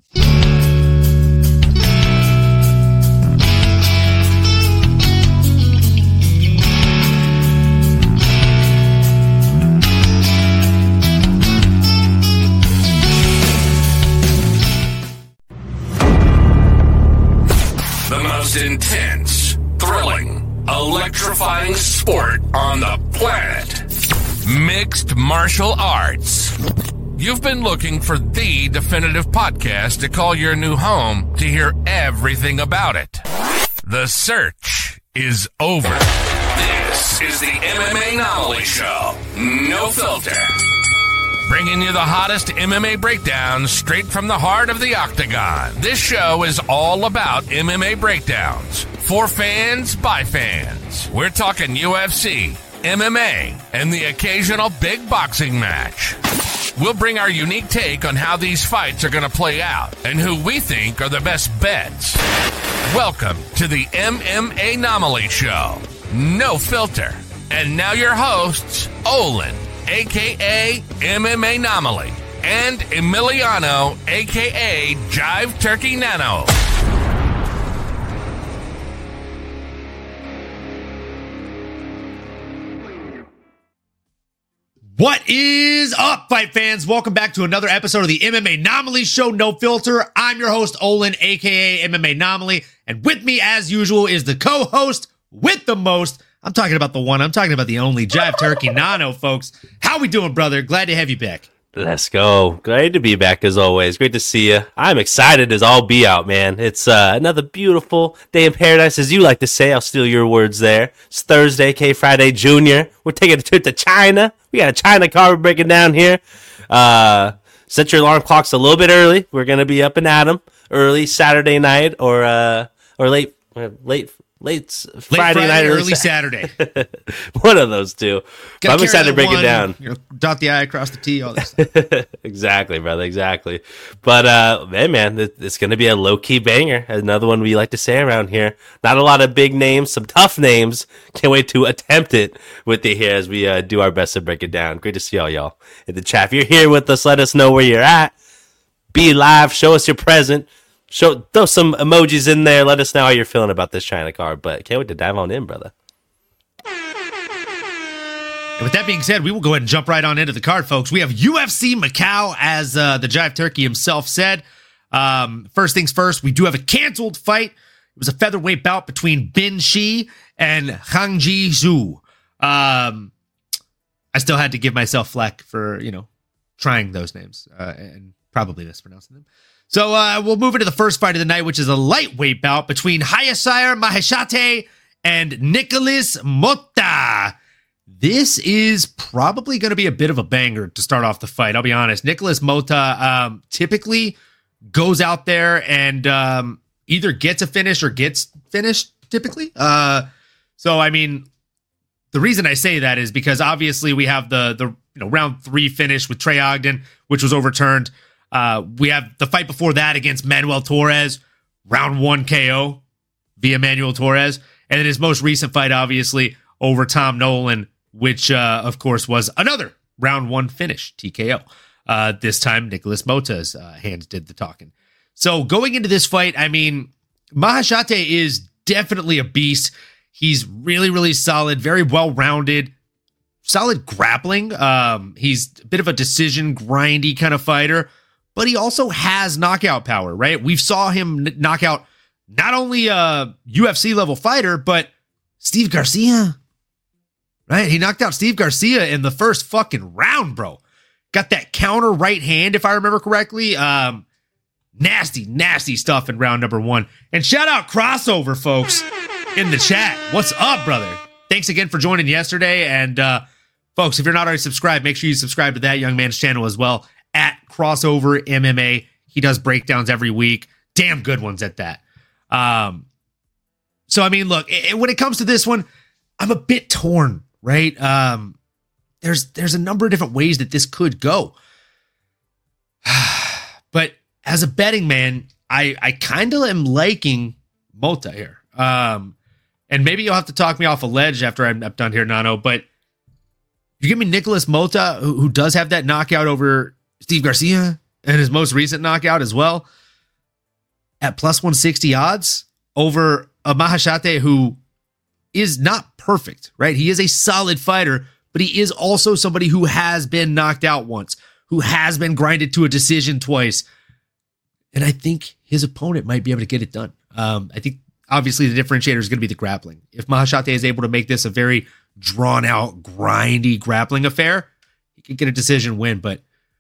The most intense, thrilling, electrifying sport on the planet. Mixed martial arts. You've been looking for the definitive podcast to call your new home to hear everything about it. The search is over. This is the MMA Anomaly Show. No filter. Bringing you the hottest MMA breakdowns straight from the heart of the octagon. This show is all about MMA breakdowns. For fans, by fans. We're talking UFC, MMA, and the occasional big boxing match. We'll bring our unique take on how these fights are going to play out and who we think are the best bets. Welcome to the MMA Anomaly Show. No filter. And now your hosts, Olin, a.k.a. MMA Anomaly, and Emiliano, a.k.a. Jive Turkey Nano. What is up, fight fans? Welcome back to another episode of the MMA Anomaly Show, No Filter. I'm your host, Olin, a.k.a. MMA Anomaly, and with me, as usual, is the co-host with the most. I'm talking about the one. I'm talking about the only Jive Turkey Nano, folks. How we doing, brother? Glad to have you back. Let's go. Great to be back as always. Great to see you. I'm excited as all be out, man. It's another beautiful day in paradise, as you like to say. I'll steal your words there. It's Thursday, Friday Junior. We're taking a trip to China. We got a China car we're breaking down here. Set your alarm clocks a little bit early. We're going to be up and at 'em early Saturday night or late Friday night, early Saturday. One of those two. I'm excited to break it down. Dot the I, cross the T, all this stuff. Exactly, brother. Exactly. But man, it's going to be a low key banger. Another one we like to say around here. Not a lot of big names, some tough names. Can't wait to attempt it with you here as we do our best to break it down. Great to see all y'all in the chat. If you're here with us, let us know where you're at. Be live. Show us your present. Throw some emojis in there. Let us know how you're feeling about this China card. But can't wait to dive on in, brother. And with that being said, we will go ahead and jump right on into the card, folks. We have UFC Macau, as the Jive Turkey himself said. First things first, we do have a canceled fight. It was a featherweight bout between Bin Shi and Hang Ji Zhu. I still had to give myself flack for, trying those names and probably mispronouncing them. So we'll move into the first fight of the night, which is a lightweight bout between Hayasire Maheshate and Nicholas Mota. This is probably going to be a bit of a banger to start off the fight. I'll be honest. Nicholas Mota typically goes out there and either gets a finish or gets finished, typically. So, I mean, the reason I say that is because obviously we have the round 3 finish with Trey Ogden, which was overturned. We have the fight before that against Manuel Torres, round 1 KO via Manuel Torres. And then his most recent fight, obviously, over Tom Nolan, which, of course, was another round 1 finish, TKO. This time, Nicholas Mota's hands did the talking. So going into this fight, I mean, Maheshate is definitely a beast. He's really, really solid, very well-rounded, solid grappling. He's a bit of a decision, grindy kind of fighter. But he also has knockout power, right? We saw him knock out not only a UFC level fighter, but Steve Garcia, right? He knocked out Steve Garcia in the first fucking round, bro. Got that counter right hand, if I remember correctly. Nasty, nasty stuff in round number 1. And shout out Crossover, folks, in the chat. What's up, brother? Thanks again for joining yesterday. And folks, if you're not already subscribed, make sure you subscribe to that young man's channel as well. At Crossover MMA. He does breakdowns every week. Damn good ones at that. So, I mean, look, when it comes to this one, I'm a bit torn, right? There's a number of different ways that this could go. But as a betting man, I kind of am liking Mota here. And maybe you'll have to talk me off a ledge after I'm done here, Nano, but you give me Nicholas Mota, who does have that knockout over Steve Garcia and his most recent knockout as well. at plus 160 odds over a Mahashate who is not perfect, right? He is a solid fighter, but he is also somebody who has been knocked out once, who has been grinded to a decision twice. And I think his opponent might be able to get it done. I think obviously the differentiator is going to be the grappling. If Mahashate is able to make this a very drawn out, grindy grappling affair, he could get a decision win. But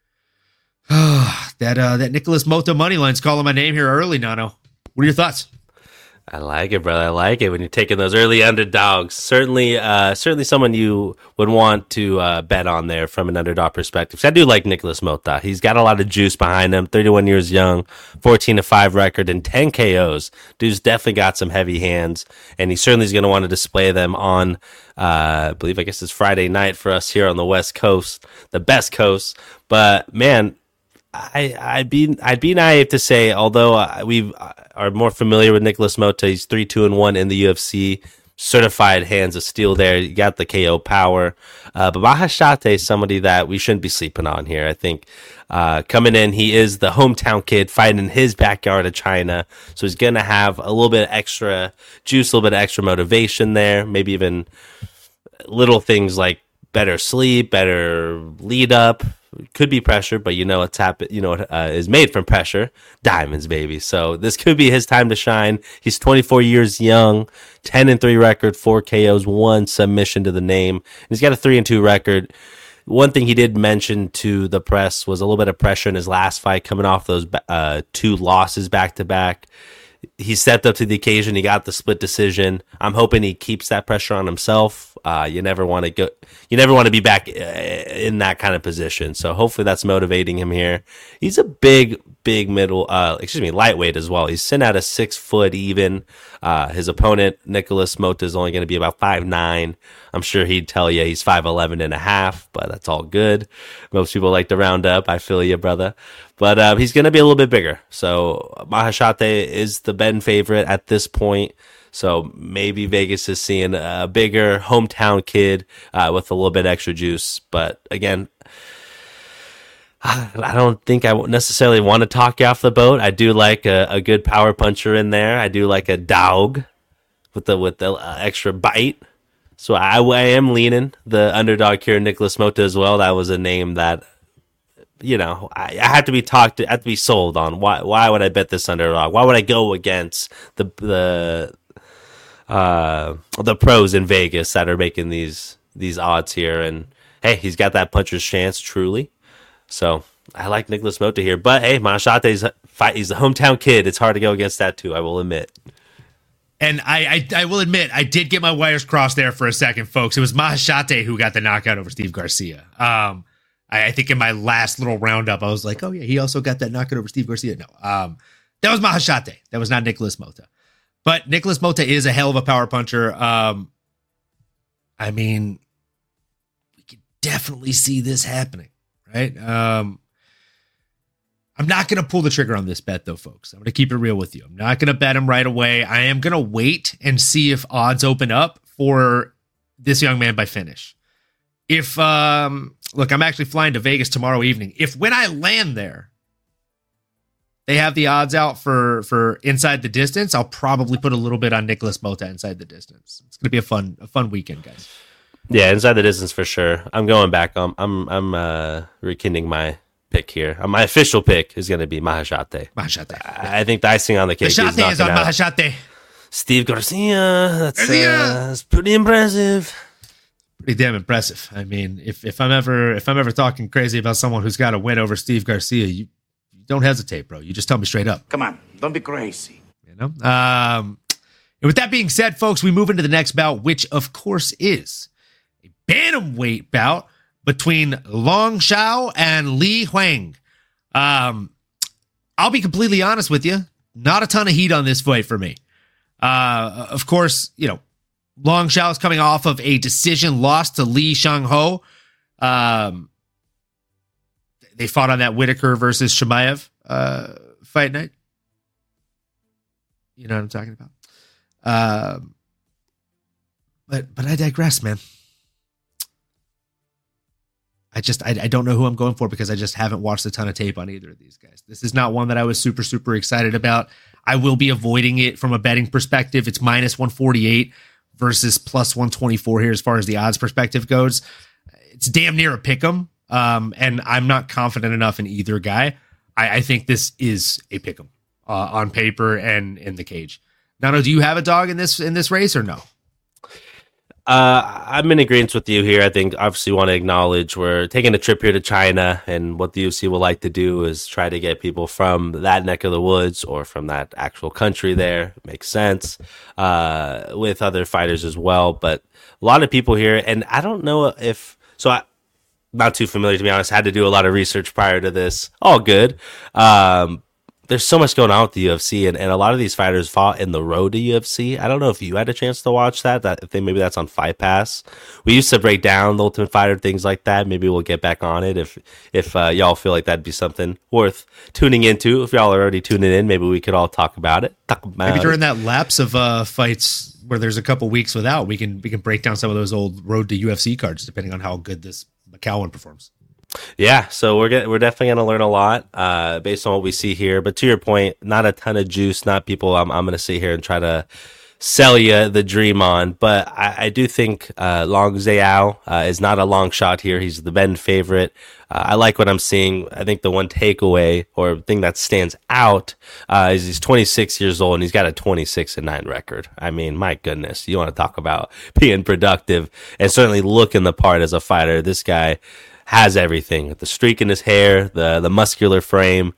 that Nicholas Mota money line's calling my name here early, Nano. What are your thoughts? I like it, brother. I like it when you're taking those early underdogs. Certainly someone you would want to bet on there from an underdog perspective. So I do like Nicholas Mota. He's got a lot of juice behind him. 31 years young, 14-5 record, and 10 KOs. Dude's definitely got some heavy hands, and he certainly is going to want to display them on, I guess it's Friday night for us here on the West Coast, the best coast. But man, I'd be naive to say, although we are more familiar with Nicholas Mota, he's 3-2-1 in the UFC, certified hands of steel there. You got the KO power. But Mahashate is somebody that we shouldn't be sleeping on here. I think coming in, he is the hometown kid fighting in his backyard of China. So he's going to have a little bit extra juice, a little bit extra motivation there, maybe even little things like better sleep, better lead up. Could be pressure, but it's is made from pressure. Diamonds, baby. So this could be his time to shine. He's 24 years young, 10-3 record, 4 KOs, 1 submission to the name. He's got a 3-2 record. One thing he did mention to the press was a little bit of pressure in his last fight, coming off those 2 losses back to back. He stepped up to the occasion. He got the split decision. I'm hoping he keeps that pressure on himself. You never want to be back in that kind of position. So hopefully that's motivating him here. He's a big lightweight as well. He's sitting at a 6 foot even. His opponent, Nicholas Mota, is only going to be about 5'9". I'm sure he'd tell you he's 5'11.5", but that's all good. Most people like to round up. I feel you, brother. But he's going to be a little bit bigger. So Mahashate is the betting favorite at this point. So maybe Vegas is seeing a bigger hometown kid with a little bit extra juice. But again, I don't think I necessarily want to talk you off the boat. I do like a good power puncher in there. I do like a dog with the extra bite. So I am leaning the underdog here, Nicholas Mota, as well. That was a name that, I have to be I have to be sold on. Why would I bet this underdog? Why would I go against the pros in Vegas that are making these odds here? And hey, he's got that puncher's chance, truly. So I like Nicholas Mota here. But hey, Mahashate's he's the hometown kid. It's hard to go against that too, I will admit. And I will admit, I did get my wires crossed there for a second, folks. It was Mahashate who got the knockout over Steve Garcia. I think in my last little roundup, I was like, oh yeah, he also got that knockout over Steve Garcia. No, that was Mahashate. That was not Nicholas Mota. But Nicholas Mota is a hell of a power puncher. We can definitely see this happening, right? I'm not going to pull the trigger on this bet, though, folks. I'm going to keep it real with you. I'm not going to bet him right away. I am going to wait and see if odds open up for this young man by finish. If, look, I'm actually flying to Vegas tomorrow evening. If when I land there, they have the odds out for inside the distance, I'll probably put a little bit on Nicholas Mota inside the distance. It's going to be a fun weekend, guys. Yeah, inside the distance for sure. I'm going back. I'm rekindling my pick here. My official pick is going to be Mahashate. I think the icing on the cake is on Mahashate. Steve Garcia. That's pretty impressive. Pretty damn impressive. I mean, if I'm ever talking crazy about someone who's got a win over Steve Garcia, you don't hesitate, bro. You just tell me straight up. Come on, don't be crazy. And with that being said, folks, we move into the next bout, which of course is a bantamweight bout between Long Shao and Li Huang. I'll be completely honest with you. Not a ton of heat on this fight for me. Of course, Long Shao is coming off of a decision loss to Li Shangho. They fought on that Whitaker versus Chimaev fight night. You know what I'm talking about? But I digress, man. I don't know who I'm going for because I just haven't watched a ton of tape on either of these guys. This is not one that I was super, super excited about. I will be avoiding it from a betting perspective. It's minus 148 versus plus 124 here as far as the odds perspective goes. It's damn near a pick 'em, and I'm not confident enough in either guy. I think this is a pick 'em on paper and in the cage. Nano, do you have a dog in this race or no? I'm in agreement with you here. I think obviously want to acknowledge we're taking a trip here to China, and what the UFC will like to do is try to get people from that neck of the woods or from that actual country there. It makes sense with other fighters as well. But a lot of people here, and I don't know if so. I'm not too familiar, to be honest. I had to do a lot of research prior to this. All good. There's so much going on with the UFC, and a lot of these fighters fought in the road to UFC. I don't know if you had a chance to watch that. I think maybe that's on Fight Pass. We used to break down the Ultimate Fighter, things like that. Maybe we'll get back on it if y'all feel like that'd be something worth tuning into. If y'all are already tuning in, maybe we could all talk about it. Maybe during that lapse of fights where there's a couple weeks without, we can break down some of those old road to UFC cards, depending on how good this Macau one performs. Yeah, so we're definitely going to learn a lot based on what we see here. But to your point, not a ton of juice, not people I'm going to sit here and try to sell you the dream on. But I do think Long Zhao is not a long shot here. He's the Ben favorite. I like what I'm seeing. I think the one takeaway or thing that stands out is he's 26 years old and he's got a 26-9 record. I mean, my goodness, you want to talk about being productive and certainly looking the part as a fighter. This guy has everything. The streak in his hair, the muscular frame,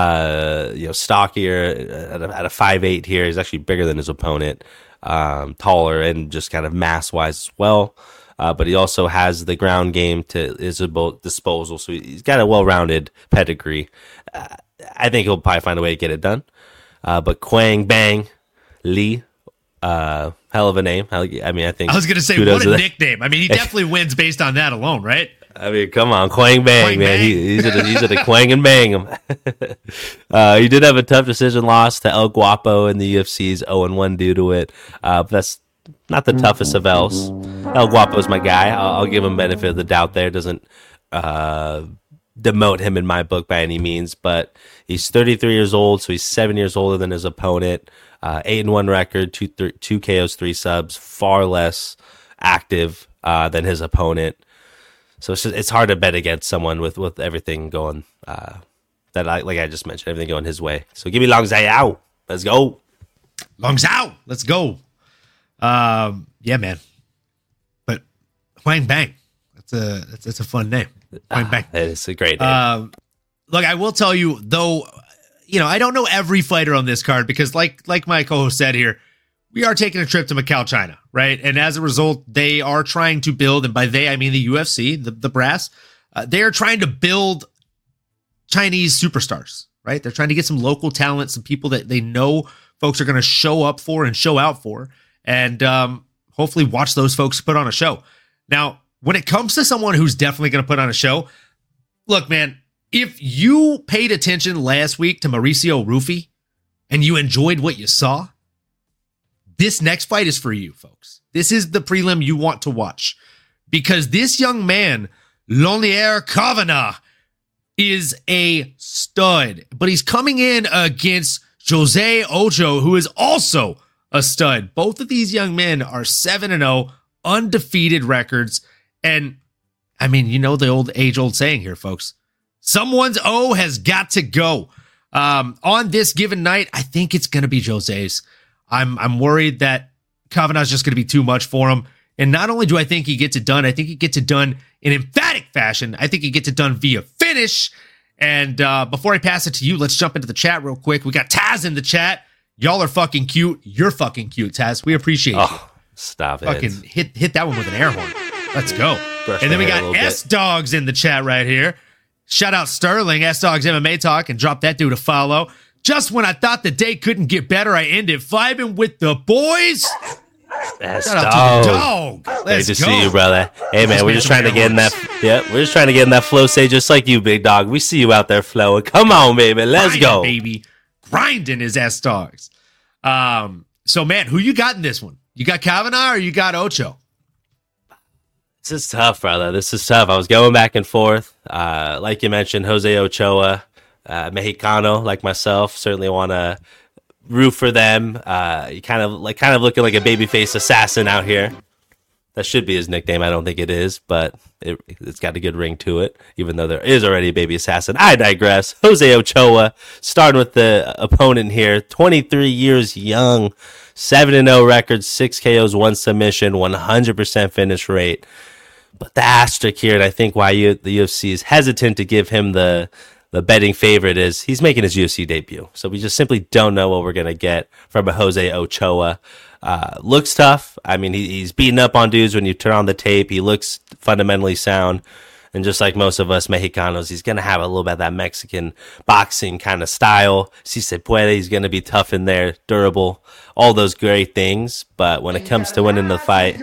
stockier at a 5'8" here. He's actually bigger than his opponent, taller and just kind of mass wise as well. But he also has the ground game to his disposal. So he's got a well-rounded pedigree. I think he'll probably find a way to get it done. But Quang Bang Lee, hell of a name. I think I was going to say, what a nickname. I mean, he definitely wins based on that alone, right? I mean, come on, Quang Bang, Quang man. Bang. He's at a Quang and Bang him. He did have a tough decision loss to El Guapo in the UFC's 0-1 due to it. But that's not the toughest of L's. El Guapo's my guy. I'll give him benefit of the doubt there. Doesn't demote him in my book by any means. But he's 33 years old, so he's 7 years older than his opponent. 8-1 record, 2 KOs, 3 subs. Far less active than his opponent. So it's hard to bet against someone with everything going like I just mentioned, everything going his way. So give me Long Zhao. Let's go. Long Zhao. Let's go. Yeah, man. But Quang Bang. That's a fun name. Quang Bang. It's a great name. Look, I will tell you though, I don't know every fighter on this card because like my co-host said here, we are taking a trip to Macau, China, right? And as a result, they are trying to build, and by they, I mean the UFC, the brass, they are trying to build Chinese superstars, right? They're trying to get some local talent, some people that they know folks are going to show up for and show out for, and hopefully watch those folks put on a show. Now, when it comes to someone who's definitely going to put on a show, look, man, if you paid attention last week to Mauricio Rufy and you enjoyed what you saw, this next fight is for you, folks. This is the prelim you want to watch because this young man, Lonier Kavanagh, is a stud, but he's coming in against Jose Ocho, who is also a stud. Both of these young men are 7-0, undefeated records. And I mean, the age-old saying here, folks, someone's O has got to go. On this given night, I think it's going to be Jose's. I'm worried that Kavanagh's just going to be too much for him. And not only do I think he gets it done, I think he gets it done in emphatic fashion. I think he gets it done via finish. And before I pass it to you, let's jump into the chat real quick. We got Taz in the chat. Y'all are fucking cute. You're fucking cute, Taz. We appreciate you. Stop fucking it. Hit that one with an air horn. Let's go. And then we got S-Dogs in the chat right here. Shout out Sterling, S-Dogs MMA Talk, and drop that dude a follow. Just when I thought the day couldn't get better, I ended vibing with the boys. Shout out to the dog. Great to see you, brother. Hey, man, we're just trying to get in that. Yeah, we're just trying to get in that flow state, just like you, big dog. We see you out there flowing. Come on, baby, let's go, baby. Grinding his S-Dogs. So, man, who you got in this one? You got Kavanagh or you got Ocho? This is tough, brother. This is tough. I was going back and forth. Like you mentioned, Jose Ochoa, Mexicano, like myself, certainly want to root for them. You kind of looking like a babyface assassin out here. That should be his nickname. I don't think it is, but it's got a good ring to it, even though there is already a baby assassin. I digress. Jose Ochoa, starting with the opponent here, 23 years young, 7-0 record, 6 KOs, 1 submission, 100% finish rate. But the asterisk here, and I think why the UFC is hesitant to give him the betting favorite, is he's making his UFC debut. So we just simply don't know what we're going to get from a Jose Ochoa. Looks tough. I mean, he's beating up on dudes when you turn on the tape. He looks fundamentally sound. And just like most of us Mexicanos, he's going to have a little bit of that Mexican boxing kind of style. Si se puede, he's going to be tough in there, durable, all those great things. But when it comes to winning the fight,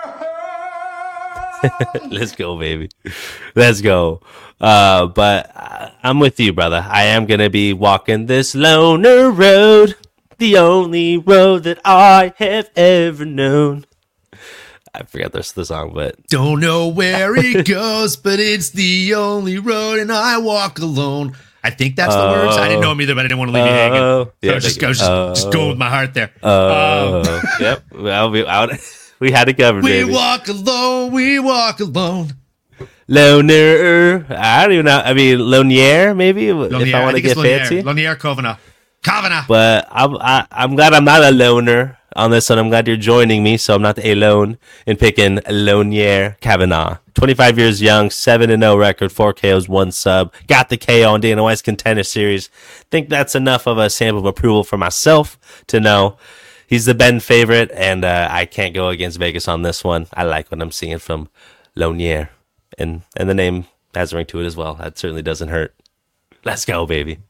let's go, baby. Let's go. But I'm with you, brother. I am going to be walking this loner road, the only road that I have ever known. I forgot the song, but don't know where it goes, but it's the only road, and I walk alone. I think that's the words. I didn't know them either, but I didn't want to leave you hanging. So yeah, just go with my heart there. Yep. We had it covered. We walk alone. We walk alone. Loner. I don't even know. I mean, Lonier, maybe. If I want to get fancy. Lonier Kavanaugh. But I'm glad I'm not a loner on this one. I'm glad you're joining me, so I'm not alone in picking Lonier Kavanaugh. 25 years young, 7-0 record, 4 KOs, 1 sub. Got the KO on Dana White's Contender Series. Think that's enough of a stamp of approval for myself to know he's the Ben favorite, and I can't go against Vegas on this one. I like what I'm seeing from Lonier, and the name has a ring to it as well. That certainly doesn't hurt. Let's go, baby.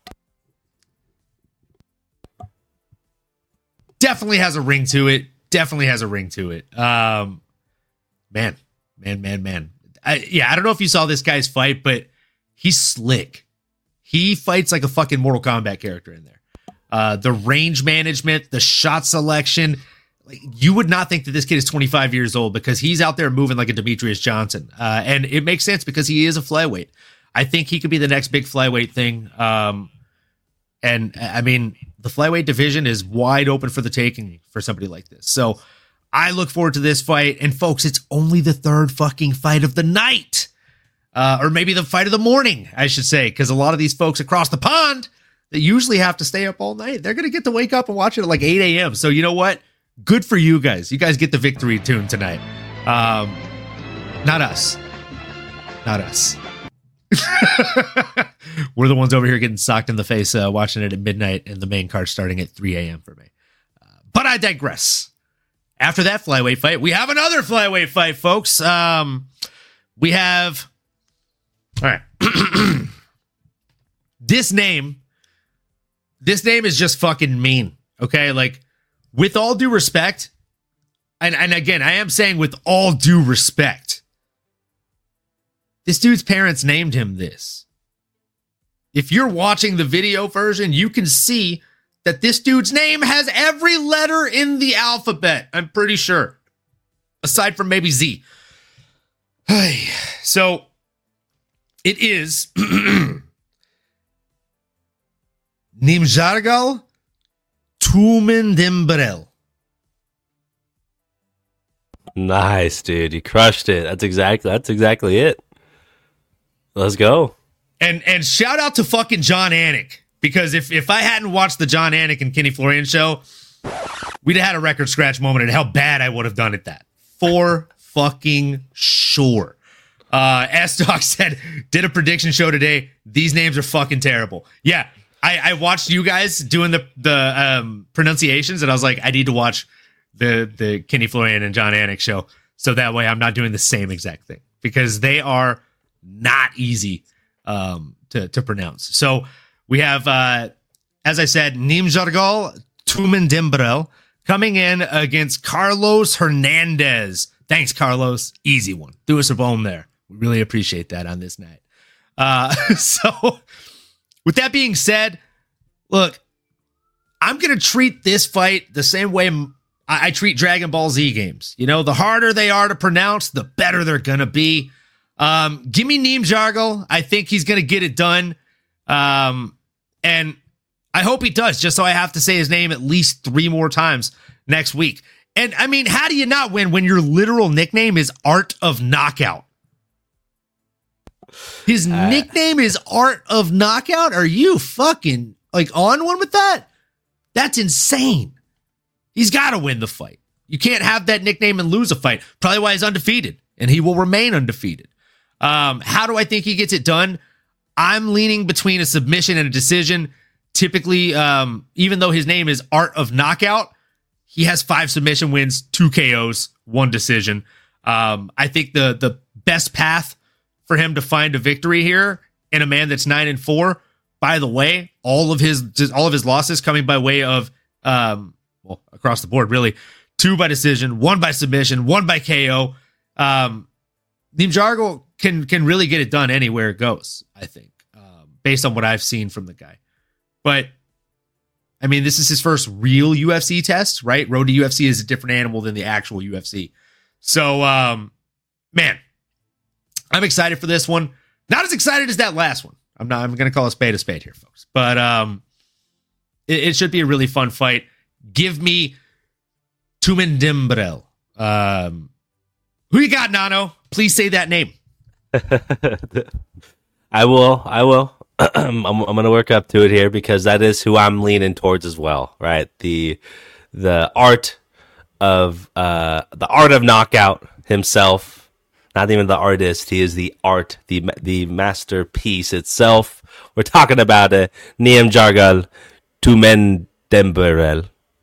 Definitely has a ring to it. Man. I don't know if you saw this guy's fight, but he's slick. He fights like a fucking Mortal Kombat character in there. The range management, the shot selection. Like, you would not think that this kid is 25 years old because he's out there moving like a Demetrius Johnson. And it makes sense because he is a flyweight. I think he could be the next big flyweight thing. And I mean, the flyweight division is wide open for the taking for somebody like this. So I look forward to this fight. And folks, it's only the third fucking fight of the night. Or maybe the fight of the morning, I should say. Because a lot of these folks across the pond that usually have to stay up all night, they're going to get to wake up and watch it at like 8 a.m. So you know what? Good for you guys. You guys get the victory tune tonight. Not us. We're the ones over here getting socked in the face watching it at midnight, and the main card starting at 3 a.m. for me. But I digress. After that flyweight fight, we have another flyweight fight, folks. We have... All right. This name is just fucking mean, okay? Like, with all due respect, and again, I am saying with all due respect, this dude's parents named him this. If you're watching the video version, you can see that this dude's name has every letter in the alphabet, I'm pretty sure. Aside from maybe Z. So, it is Nimjargal Tumendembrel. Nice, dude. You crushed it. That's exactly it. Let's go. And shout out to fucking John Anik, because if I hadn't watched the John Anik and Kenny Florian show, we'd have had a record scratch moment at how bad I would have done at that. For fucking sure. S-Dog said, did a prediction show today. These names are fucking terrible. Yeah, I watched you guys doing the pronunciations, and I was like, I need to watch the Kenny Florian and John Anik show, so that way I'm not doing the same exact thing, because they are not easy to pronounce. So we have, as I said, Nimjargal Tumendembrel coming in against Carlos Hernandez. Thanks, Carlos. Easy one. Do us a bone there. We really appreciate that on this night. So with that being said, look, I'm going to treat this fight the same way I treat Dragon Ball Z games. You know, the harder they are to pronounce, the better they're going to be. Give me Nimjargal. I think he's going to get it done. And I hope he does, just so I have to say his name at least 3 more times next week. And I mean, how do you not win when your literal nickname is Art of Knockout? His nickname is Art of Knockout? Are you fucking like on one with that? That's insane. He's got to win the fight. You can't have that nickname and lose a fight. Probably why he's undefeated, and he will remain undefeated. How do I think he gets it done? I'm leaning between a submission and a decision. Typically, even though his name is Art of Knockout, he has 5 submission wins, 2 KOs, 1 decision. I think the best path for him to find a victory here in a man that's 9-4. By the way, all of his losses coming by way of across the board, really. 2 by decision, 1 by submission, 1 by KO. Neem Jargal can really get it done anywhere it goes, I think, based on what I've seen from the guy. But, I mean, this is his first real UFC test, right? Road to UFC is a different animal than the actual UFC. So, man, I'm excited for this one. Not as excited as that last one. I'm going to call a spade here, folks. But it should be a really fun fight. Give me Tumen Dembrel. Who you got, Nano? Please say that name. I will. I'm going to work up to it here because that is who I'm leaning towards as well, right? The art of knockout himself. Not even the artist. He is the art, the masterpiece itself. We're talking about Neem Jargal Tumen Dembrel.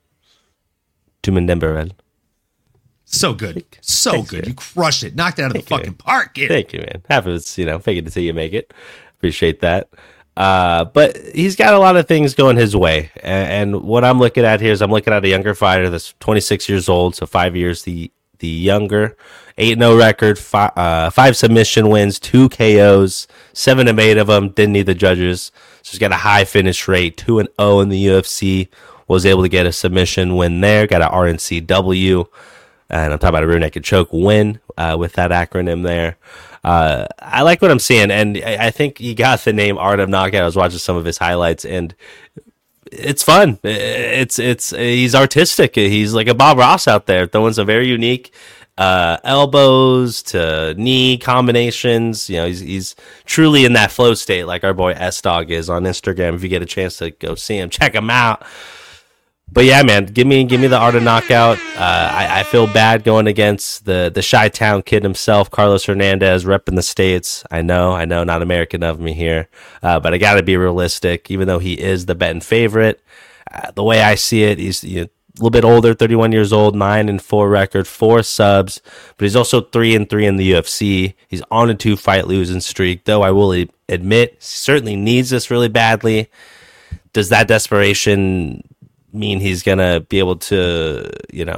So good. Thanks, good. Man. You crushed it. Knocked it out of the fucking park, kid. Thank you, man. Half of it's, fake it until you make it. Appreciate that. But he's got a lot of things going his way. And what I'm looking at here is I'm looking at a younger fighter that's 26 years old, so 5 years the younger. 8-0 record, 5 submission wins, 2 KOs, 7 of 8 of them didn't need the judges. So he's got a high finish rate, 2-0 in the UFC. Was able to get a submission win there, got an RNCW. And I'm talking about a rear naked choke win with that acronym there. I like what I'm seeing, and I think he got the name Art of Knockout. I was watching some of his highlights, and it's fun. It's he's artistic. He's like a Bob Ross out there, throwing some very unique elbows to knee combinations. He's truly in that flow state, like our boy S Dog is on Instagram. If you get a chance to go see him, check him out. But yeah, man, give me the Art of Knockout. I feel bad going against the Chi-Town kid himself, Carlos Hernandez, repping the States. I know, not American of me here, but I got to be realistic. Even though he is the betting favorite, the way I see it, he's a little bit older, 31 years old, 9-4 record, 4 subs, but he's also 3-3 in the UFC. He's on a 2-fight losing streak, though I will admit, he certainly needs this really badly. Does that desperation mean he's gonna be able to,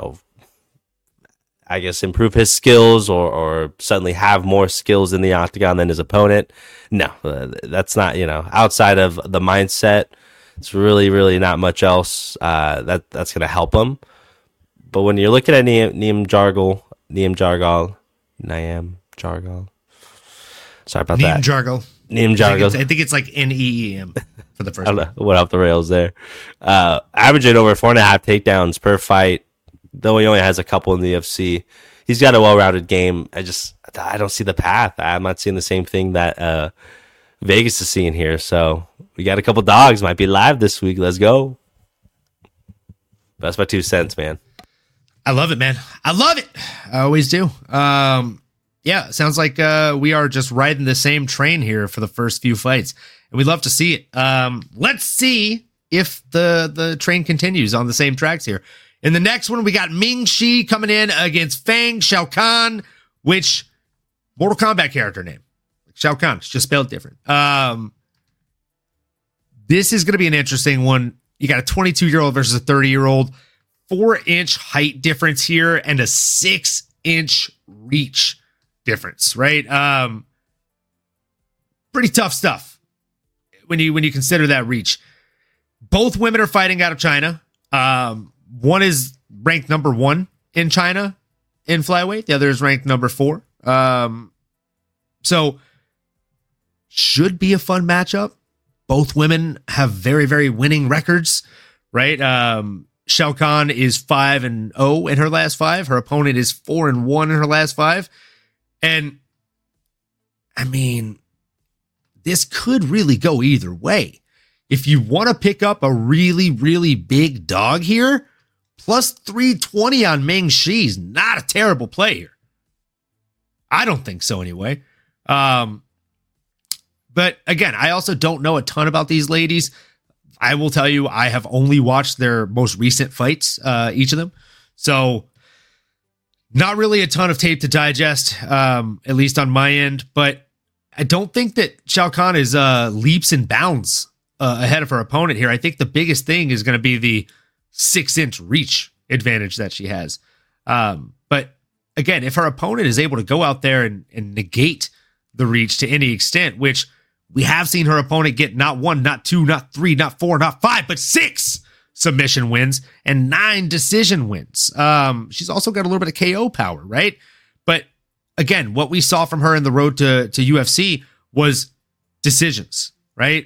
I guess improve his skills or suddenly have more skills in the octagon than his opponent? No, that's not, outside of the mindset, it's really, really not much else that's gonna help him. But when you're looking at Neem Jargal, sorry about that. Neem Jargal. I think it's like NEEM for the first. I don't know. Went off the rails there. Averaging over 4.5 takedowns per fight, though he only has a couple in the UFC. He's got a well-rounded game. I don't see the path. I'm not seeing the same thing that Vegas is seeing here. So we got a couple dogs. Might be live this week. Let's go. That's my 2 cents, man. I love it, man. I love it. I always do. Yeah, sounds like we are just riding the same train here for the first few fights, and we'd love to see it. Let's see if the train continues on the same tracks here. In the next one, we got Ming Shi coming in against Fang Xiaokan, which Mortal Kombat character name. Shao Kahn, it's just spelled different. This is going to be an interesting one. You got a 22-year-old versus a 30-year-old, 4-inch height difference here, and a 6-inch reach difference, right? Pretty tough stuff when you consider that reach. Both women are fighting out of China. One is ranked number 1 in China in flyweight. The other is ranked number 4. So should be a fun matchup. both women have very, very winning records, right? Shao Kahn is 5-0 in her last 5. Her opponent is 4-1 in her last 5. And I mean, this could really go either way. If you want to pick up a really, really big dog here, plus 320 on Ming Shi's not a terrible play here. I don't think so anyway. But again, I also don't know a ton about these ladies. I will tell you, I have only watched their most recent fights, each of them. So not really a ton of tape to digest, at least on my end. But I don't think that Shao Kahn is leaps and bounds ahead of her opponent here. I think the biggest thing is going to be the 6-inch reach advantage that she has. But again, if her opponent is able to go out there and negate the reach to any extent, which we have seen her opponent get not 1, not 2, not 3, not 4, not 5, but 6 submission wins and 9 decision wins. She's also got a little bit of KO power, right? But again, what we saw from her in the road to UFC was decisions, right?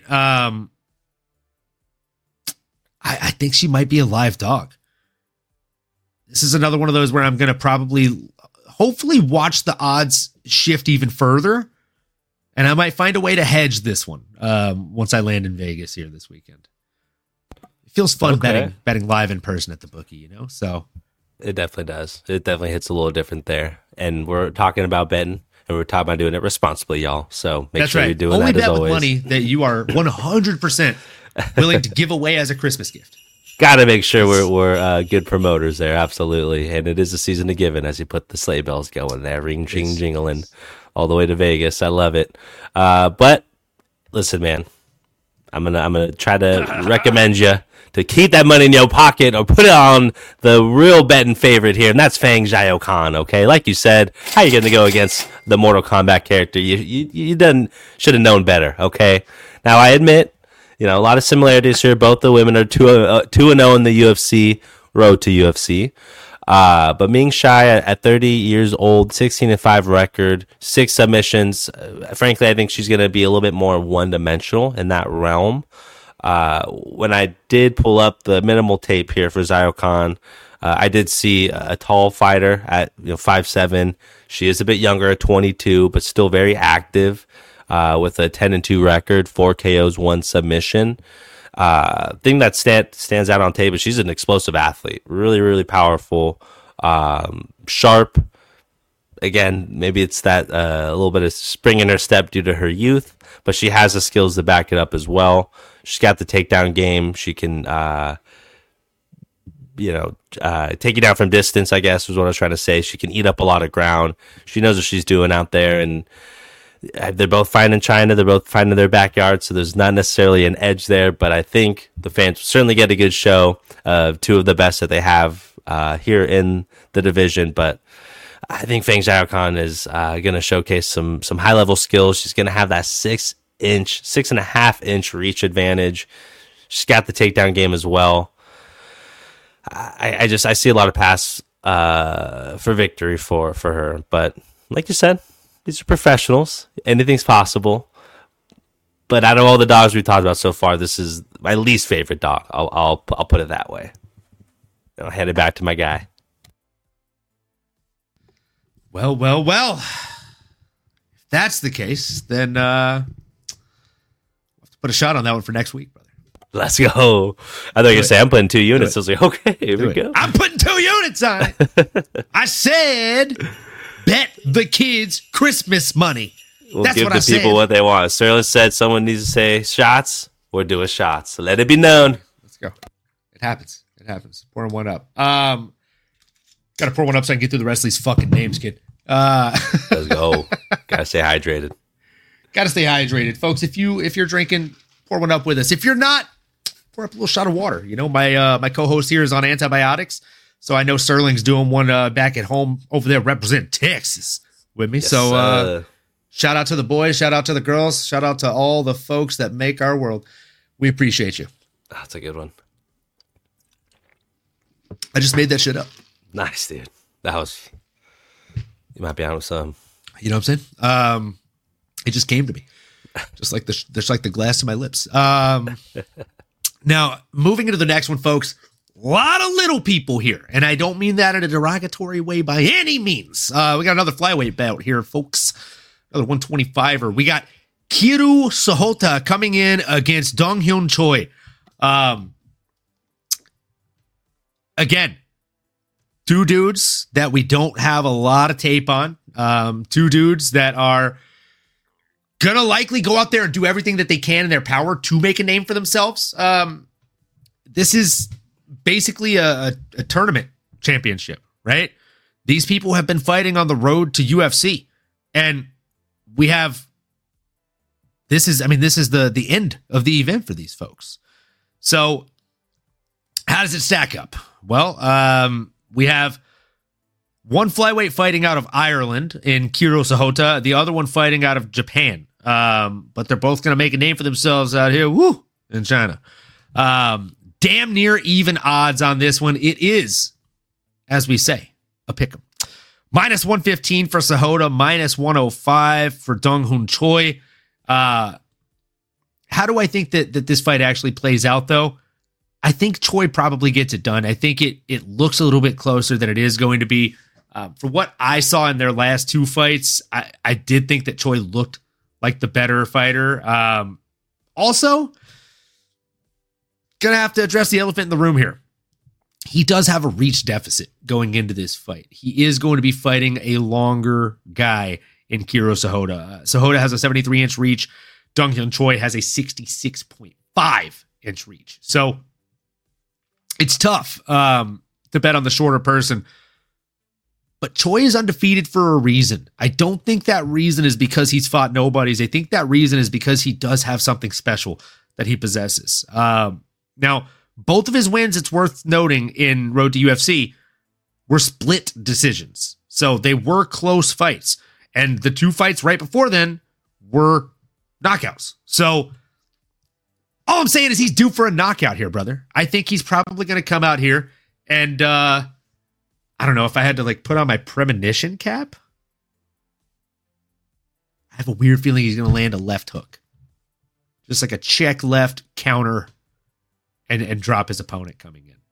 I think she might be a live dog. This is another one of those where I'm going to hopefully watch the odds shift even further. And I might find a way to hedge this one once I land in Vegas here this weekend. It feels fun betting live in person at the bookie, you know? So it definitely does. It definitely hits a little different there. And we're talking about betting, and we're talking about doing it responsibly, y'all. So make sure you're doing Only that as always. Only bet with money that you are 100% willing to give away as a Christmas gift. Got to make sure we're good promoters there, absolutely. And it is a season of giving as you put the sleigh bells going there, ring, ching, jingling, all the way to Vegas. I love it. But listen, man, I'm gonna try to recommend you to keep that money in your pocket or put it on the real betting favorite here, and that's Fang Xiao Khan. Okay, like you said, how you gonna go against the Mortal Kombat character? You should have known better. Okay, now I admit, a lot of similarities here. Both the women are 2-0 in the UFC road to UFC. But Ming Shai at 30 years old, 16-5 record, 6 submissions. Frankly, I think she's going to be a little bit more one-dimensional in that realm. When I did pull up the minimal tape here for Xiao Khan, I did see a tall fighter at 5'7". She is a bit younger at 22, but still very active, with a 10-2 record, 4 KOs, 1 submission. Thing that stands out on tape is she's an explosive athlete, really, really powerful, sharp. Again, maybe it's that a little bit of spring in her step due to her youth, but she has the skills to back it up as well. She's got the takedown game. She can, take you down from distance, I guess was what I was trying to say. She can eat up a lot of ground. She knows what she's doing out there, and they're both fighting in China. They're both fighting in their backyard, so there's not necessarily an edge there. But I think the fans will certainly get a good show of 2 of the best that they have here in the division. But I think Fang Xiao Khan is going to showcase some high-level skills. She's going to have that 6.5-inch reach advantage. She's got the takedown game as well. I see a lot of paths for victory for her. But like you said, these are professionals. Anything's possible. But out of all the dogs we've talked about so far, this is my least favorite dog. I'll put it that way. I'll hand it back to my guy. Well. If that's the case, then we'll have to put a shot on that one for next week, brother. Let's go. I thought you were going to say I'm putting 2 units. I was like, okay, here we go. I'm putting 2 units on it. I said, bet the kids Christmas money. That's give what the people what they want. Sterling said someone needs to say shots. We're doing shots. So let it be known. Let's go. It happens. Pouring one up. Got to pour one up so I can get through the rest of these fucking names, kid. Let's go. Gotta stay hydrated. Gotta stay hydrated, folks. If you're drinking, pour one up with us. If you're not, pour up a little shot of water. My co-host here is on antibiotics, so I know Sterling's doing one back at home over there representing Texas with me. Yes, so shout out to the boys, shout out to the girls, shout out to all the folks that make our world. We appreciate you. That's a good one. I just made that shit up. Nice, dude. You might be on with some. You know what I'm saying? It just came to me. just like the glass to my lips. Now, moving into the next one, folks, a lot of little people here, and I don't mean that in a derogatory way by any means. We got another flyweight bout here, folks. Another 125er. We got Kiro Sahota coming in against Dong Hyun Choi. Again, two dudes that we don't have a lot of tape on. Two dudes that are gonna likely go out there and do everything that they can in their power to make a name for themselves. This is basically a tournament championship, right? These people have been fighting on the road to UFC, and we have this is the end of the event for these folks. So how does it stack up? Well, we have one flyweight fighting out of Ireland in Kiro Sahota, the other one fighting out of Japan. But they're both going to make a name for themselves out here, in China. Damn near even odds on this one. It is, as we say, a pick'em. Minus 115 for Sahota, minus 105 for Dong Hyun Choi. How do I think that this fight actually plays out, though? I think Choi probably gets it done. I think it looks a little bit closer than it is going to be. For what I saw in their last two fights, I did think that Choi looked like the better fighter. Also, gonna have to address the elephant in the room here. He does have a reach deficit going into this fight. He is going to be fighting a longer guy in Kiro Sahota. Sahota has a 73-inch reach. Dong Hyun Choi has a 66.5-inch reach. So it's tough to bet on the shorter person. But Choi is undefeated for a reason. I don't think that reason is because he's fought nobodies. I think that reason is because he does have something special that he possesses. Now, both of his wins, it's worth noting, in Road to UFC were split decisions. So they were close fights. And the two fights right before then were knockouts. So all I'm saying is he's due for a knockout here, brother. I think he's probably going to come out here and I don't know if I had to put on my premonition cap. I have a weird feeling he's going to land a left hook. Just like a check left counter and drop his opponent coming in.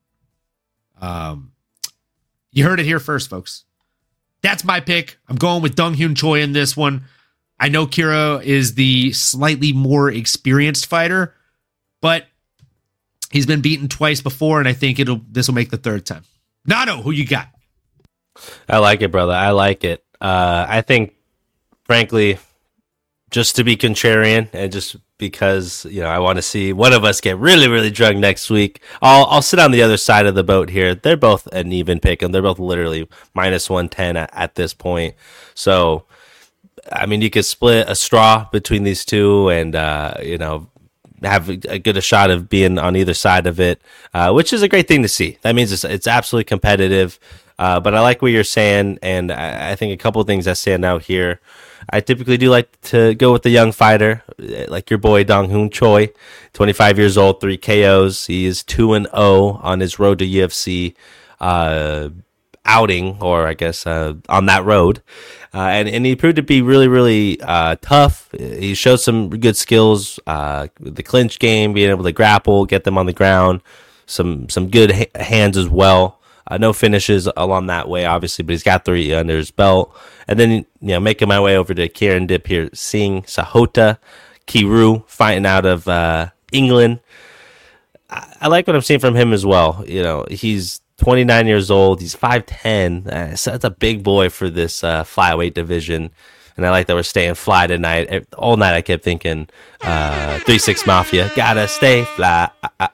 You heard it here first, folks. That's my pick. I'm going with Dong Hyun Choi in this one. I know Kiro is the slightly more experienced fighter, but he's been beaten twice before, and I think this will make the third time. Nano, who you got? I like it, brother. I like it. I think, frankly, just to be contrarian and just because, I want to see one of us get really, really drunk next week, I'll sit on the other side of the boat here. They're both an even pick, and they're both literally minus 110 at this point. So, you could split a straw between these two and, have a good shot of being on either side of it, which is a great thing to see. That means it's absolutely competitive. But I like what you're saying, and I think a couple of things that stand out here. I typically do like to go with the young fighter, like your boy Dong Hyun Choi, 25 years old, 3 KOs. He is 2-0 on his road to UFC outing, or I guess on that road. And he proved to be really, really tough. He showed some good skills, the clinch game, being able to grapple, get them on the ground, some good hands as well. No finishes along that way, obviously, but he's got 3 under his belt. And then, making my way over to Kieran Dip here, seeing Sahota, Kiro fighting out of England. I like what I'm seeing from him as well. He's 29 years old. He's 5'10". So that's a big boy for this flyweight division. And I like that we're staying fly tonight. All night I kept thinking 3-6 Mafia. Gotta stay fly.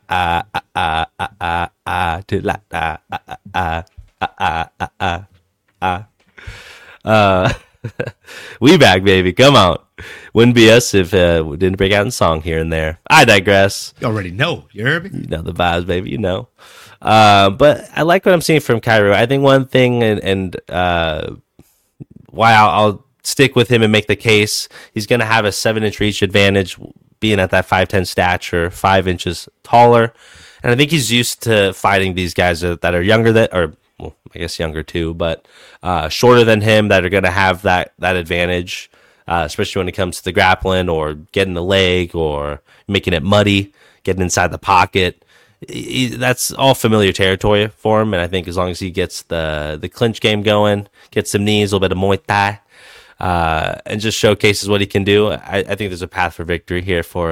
We back, baby. Come on. Wouldn't be us if we didn't break out in song here and there. I digress. You already know. You heard me? You know the vibes, baby. But I like what I'm seeing from Kiro. I think one thing and why I'll stick with him and make the case, he's going to have a 7-inch reach advantage being at that 5'10" stature, 5 inches taller. And I think he's used to fighting these guys that are younger I guess younger too, but shorter than him that are going to have that advantage. especially when it comes to the grappling or getting the leg or making it muddy, getting inside the pocket. That's all familiar territory for him, and I think as long as he gets the clinch game going, gets some knees, a little bit of Muay Thai, and just showcases what he can do, I think there's a path for victory here for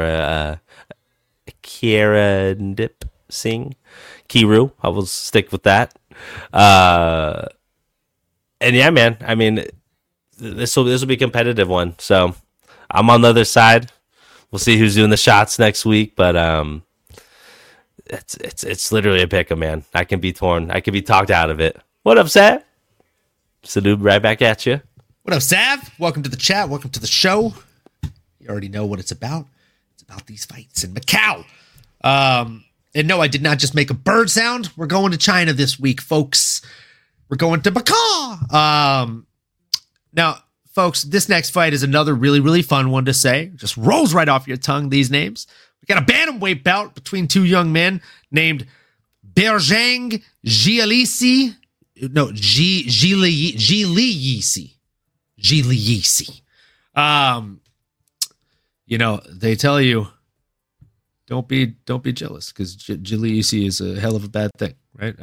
Kirandeep Singh. Kiru, I will stick with that. And yeah, man, I mean, this will be a competitive one. So I'm on the other side. We'll see who's doing the shots next week, but it's literally a pick 'em, man. I can be torn. I can be talked out of it. What up, Sav? Salute right back at you. What up, Sav? Welcome to the chat. Welcome to the show. You already know what it's about. It's about these fights in Macau. And no, I did not just make a bird sound. We're going to China this week, folks. We're going to Macau. Now, folks, this next fight is another really, really fun one to say. Just rolls right off your tongue, these names. We got a bantamweight bout between two young men named Berjang Gialisi. No, Giliyisi. You know, they tell you, don't be jealous, because Giliyisi is a hell of a bad thing, right?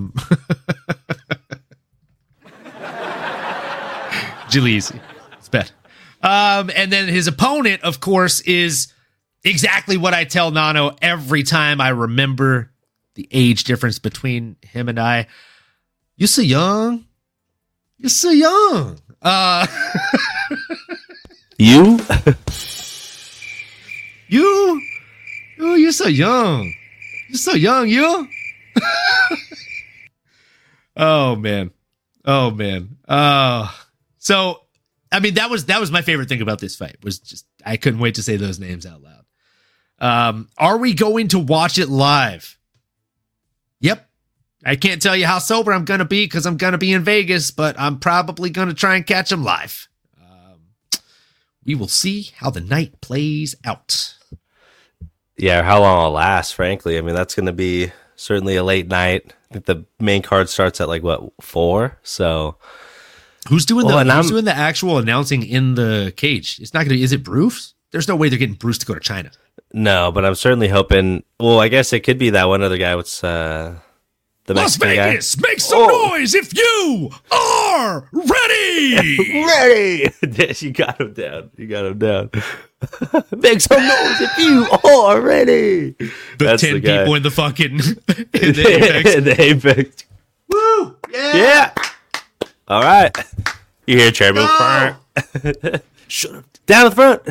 Giliyisi. It's bad. And then his opponent, of course, is exactly what I tell Nano every time I remember the age difference between him and I. You're so young. You're so young. You? You're so young. You're so young, you. Oh man. So, I mean, that was my favorite thing about this fight, was just I couldn't wait to say those names out loud. Are we going to watch it live? Yep. I can't tell you how sober I'm going to be because I'm going to be in Vegas, but I'm probably going to try and catch them live. We will see how the night plays out. Yeah, how long it'll last, frankly. I mean, that's going to be certainly a late night. I think the main card starts at 4? So who's doing the actual announcing in the cage? It's not going to. Is it Bruce? There's no way they're getting Bruce to go to China. No, but I'm certainly hoping. Well, I guess it could be that one other guy. What's the Las Mexican Vegas? guy? Make some noise if you are ready. Ready. You got him down. Make some noise if you are ready. That's 10 people in the fucking in the Apex. In the Apex. Woo! Yeah. All right. You hear Chairman? No. Shut up. Down in the front.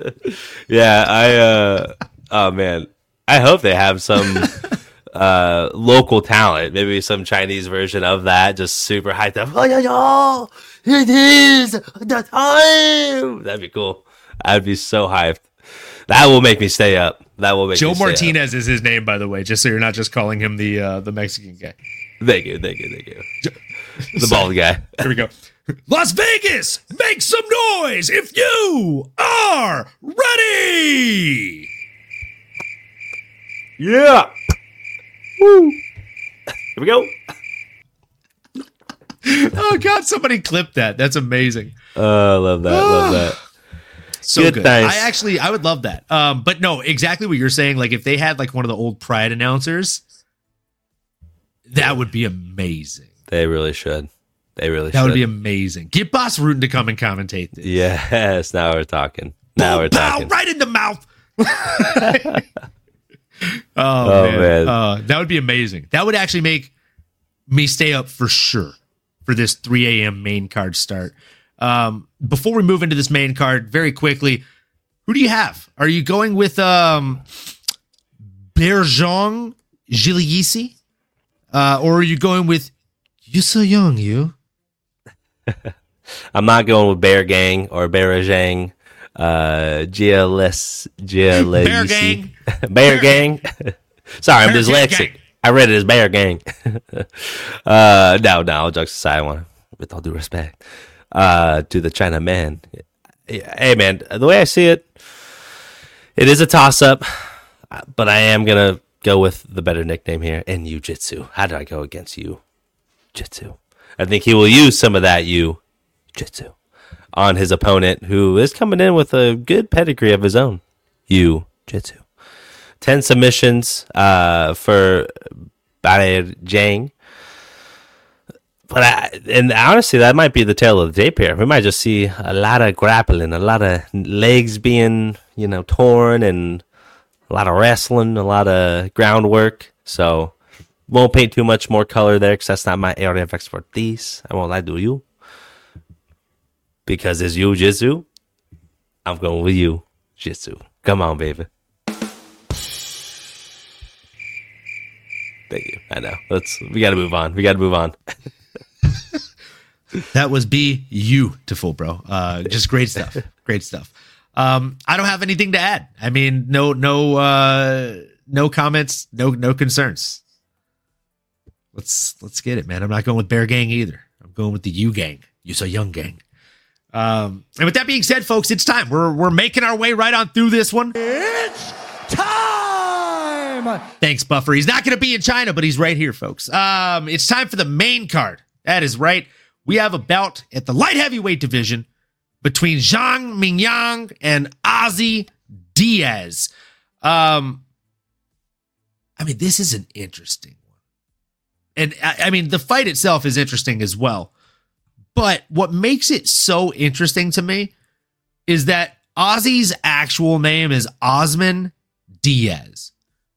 Yeah, oh man. I hope they have some local talent. Maybe some Chinese version of that. Just super hyped up. Oh, yeah, it is the time. That'd be cool. I'd be so hyped. That will make me stay up. Joe Martinez is his name, by the way, just so you're not just calling him the Mexican guy. Thank you. The bald guy. Here we go. Las Vegas, make some noise if you are ready. Yeah. Woo. Here we go. Oh God, somebody clipped that. That's amazing. I love that. So good. Nice. I would love that. But no, exactly what you're saying. Like if they had one of the old Pride announcers, that would be amazing. They really should. That would be amazing. Get Boss Rutan to come and commentate this. Yes, now we're talking. Right in the mouth. Oh man. That would be amazing. That would actually make me stay up for sure for this 3 a.m. main card start. Before we move into this main card, very quickly, who do you have? Are you going with Berjang Giliyisi? Or are you going with You So Young, you? I'm not going with Bear Gang or Berjang. Bear Gang. Bear Gang. Sorry, I'm dyslexic. I read it as Bear Gang. No, jokes aside, I want to, with all due respect, to the China man. Hey, man, the way I see it, it is a toss-up, but I am going to go with the better nickname here, and Jiu-Jitsu. How did I go against you? Jitsu. I think he will use some of that Jiu-Jitsu on his opponent, who is coming in with a good pedigree of his own. Jiu-Jitsu. 10 submissions for Badr Jang. And honestly, that might be the tale of the tape here. We might just see a lot of grappling, a lot of legs being, torn, and a lot of wrestling, a lot of groundwork. So won't paint too much more color there because that's not my area of expertise. I won't lie to you. Because it's jiu-jitsu, I'm going with jiu-jitsu. Come on, baby. Thank you. I know. We got to move on. That was beautiful, bro. Just great stuff. Great stuff. I don't have anything to add. I mean, no comments, no concerns. Let's get it, man. I'm not going with Bear Gang either. I'm going with the U Gang. You so young gang. And with that being said, folks, it's time. We're making our way right on through this one. It's time. Thanks, Buffer. He's not going to be in China, but he's right here, folks. It's time for the main card. That is right. We have a bout at the light heavyweight division between Zhang Mingyang and Ozzy Diaz. I mean, this is an interesting one. And I mean, the fight itself is interesting as well. But what makes it so interesting to me is that Ozzy's actual name is Osman Diaz.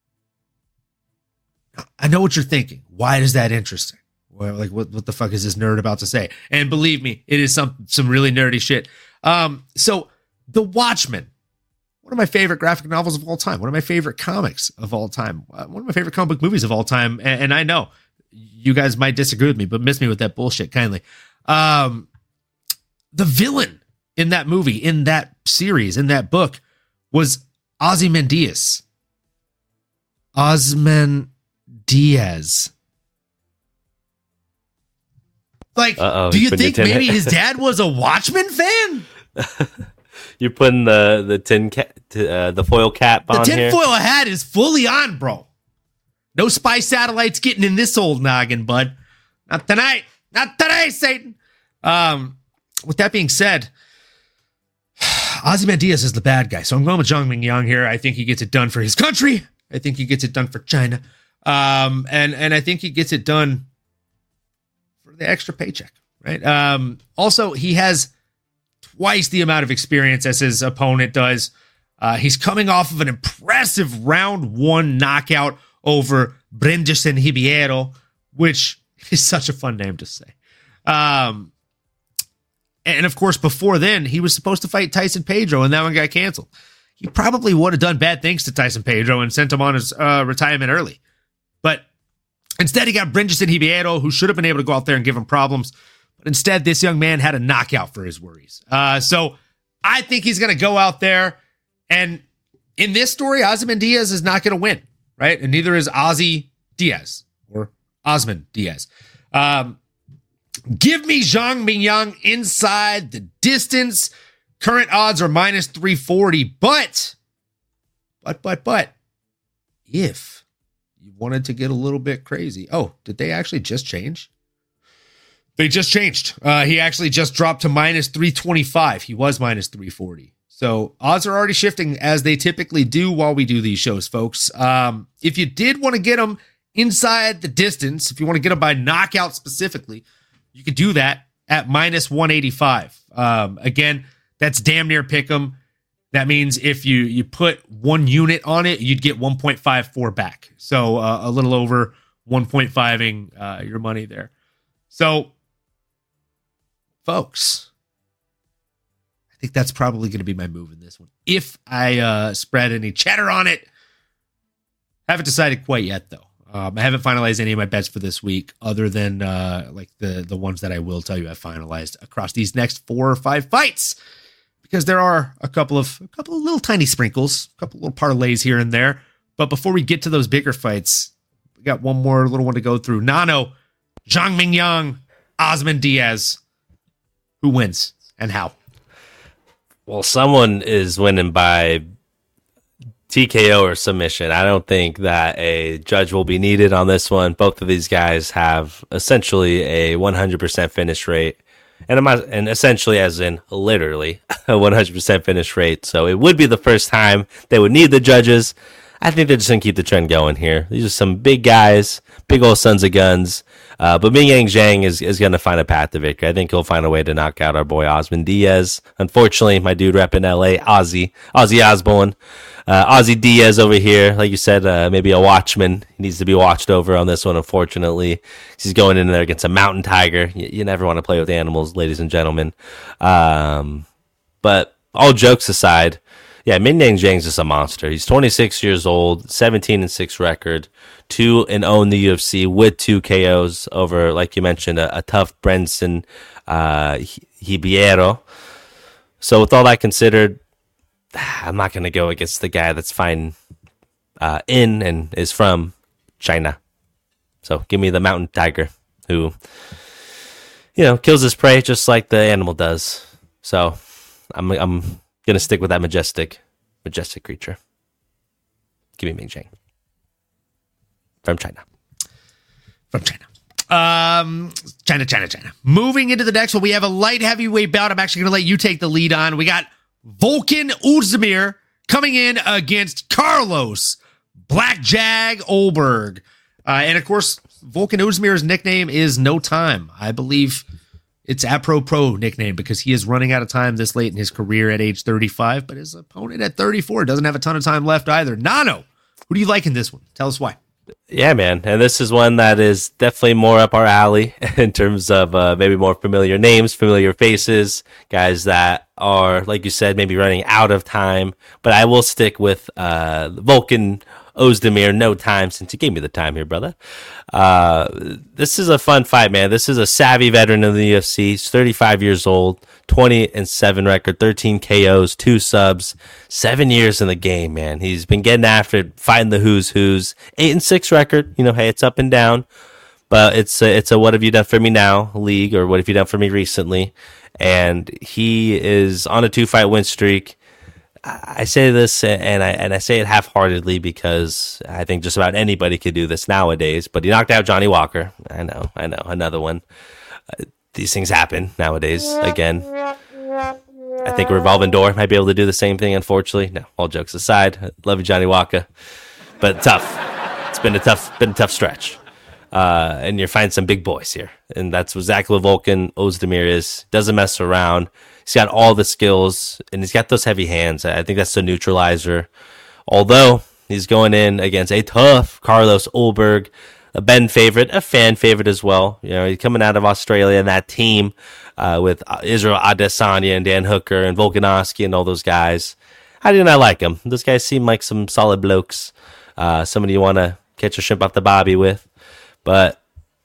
I know what you're thinking. Why is that interesting? Well, like, what the fuck is this nerd about to say? And believe me, it is some really nerdy shit. So The Watchmen, one of my favorite graphic novels of all time, one of my favorite comics of all time, one of my favorite comic book movies of all time. And I know you guys might disagree with me, but miss me with that bullshit kindly. The villain in that movie, in that series, in that book was Ozymandias. Osman Diaz. Like, do you think maybe his dad was a Watchmen fan? You're putting the foil cap on here? The tinfoil hat is fully on, bro. No spy satellites getting in this old noggin, bud. Not tonight. Not today, Satan. With that being said, Ozymandias is the bad guy. So I'm going with Zhang Mingyang here. I think he gets it done for his country. I think he gets it done for China. And I think he gets it done for the extra paycheck, right? Also, he has twice the amount of experience as his opponent does. He's coming off of an impressive round 1 knockout over Brenderson Hibiero, which is such a fun name to say. And of course, before then, he was supposed to fight Tyson Pedro, and that one got canceled. He probably would have done bad things to Tyson Pedro and sent him on his retirement early. But instead, he got Brenderson Hibiero, who should have been able to go out there and give him problems. But instead, this young man had a knockout for his worries. So I think he's going to go out there. And in this story, Osman Diaz is not going to win, right? And neither is Ozzy Diaz or Osman Diaz. Give me Zhang Mingyang inside the distance. Current odds are minus 340. But, if you wanted to get a little bit crazy. Oh, did they actually just change? They just changed. He actually just dropped to minus 325. He was minus 340. So odds are already shifting as they typically do while we do these shows, folks. If you did want to get them inside the distance, if you want to get them by knockout specifically, you could do that at minus 185. Again, that's damn near pick 'em. That means if you put 1 unit on it, you'd get 1.54 back. So a little over 1.5ing your money there. So, folks, I think that's probably going to be my move in this one. If I spread any cheddar on it, haven't decided quite yet, though. I haven't finalized any of my bets for this week other than like the ones that I will tell you I finalized across these next 4 or 5 fights. Because there are a couple of little tiny sprinkles, a couple little parlays here and there. But before we get to those bigger fights, we got one more little one to go through. Nano, Zhang Mingyang, Osman Diaz. Who wins and how? Well, someone is winning by TKO or submission. I don't think that a judge will be needed on this one. Both of these guys have essentially a 100% finish rate. and essentially as in literally a 100% finish rate. So it would be the first time they would need the judges. I think they're just going to keep the trend going here. These are some big guys, big old sons of guns. But Ming Yang Zhang is going to find a path to victory. I think he'll find a way to knock out our boy Osman Diaz. Unfortunately, my dude repping LA, Ozzy Osbourne. Ozzy Diaz over here, like you said, maybe a watchman. He needs to be watched over on this one, unfortunately. He's going in there against a mountain tiger. You never want to play with animals, ladies and gentlemen. But all jokes aside, yeah, Ming Yang Zhang's just a monster. He's 26 years old, 17-6 record, 2-0 in the UFC with 2 KOs over, like you mentioned, a tough Brenson Hibiero. So with all that considered, I'm not going to go against the guy that's fighting in and is from China. So give me the mountain tiger who, kills his prey just like the animal does. So I'm going to stick with that majestic creature. Give me Ming Zhang. From China. China. Moving into the next one, we have a light heavyweight bout. I'm actually going to let you take the lead on. We got Volkan Oezdemir coming in against Carlos Black Jag Olberg. And of course, Volkan Oezdemir's nickname is No Time. I believe it's apropos nickname because he is running out of time this late in his career at age 35, but his opponent at 34 doesn't have a ton of time left either. Nano, who do you like in this one? Tell us why. Yeah, man. And this is one that is definitely more up our alley in terms of maybe more familiar names, familiar faces, guys that are, like you said, maybe running out of time. But I will stick with Volkan Oezdemir, No Time, since you gave me the time here, brother. This is a fun fight, man. This is a savvy veteran of the UFC. He's 35 years old, 20-7 record, 13 KOs, 2 subs, 7 years in the game, man. He's been getting after it, fighting the who's, 8-6 record. Hey, it's up and down, but it's a what have you done for me now league, or what have you done for me recently? And he is on a 2-fight win streak. I say this and I say it half-heartedly because I think just about anybody could do this nowadays. But he knocked out Johnny Walker. I know, another one. These things happen nowadays. Again, I think Revolving Door might be able to do the same thing. Unfortunately, no. All jokes aside, love you, Johnny Walker, but tough. It's been a tough stretch. And you're finding some big boys here, and that's exactly what Volkan Oezdemir is. Doesn't mess around. He's got all the skills, and he's got those heavy hands. I think that's the neutralizer. Although he's going in against a tough Carlos Olberg, a Ben favorite, a fan favorite as well. He's coming out of Australia, and that team with Israel Adesanya and Dan Hooker and Volkanovski and all those guys. How didn't I like him? Those guys seem like some solid blokes. Somebody you want to catch a shrimp off the bobby with. But,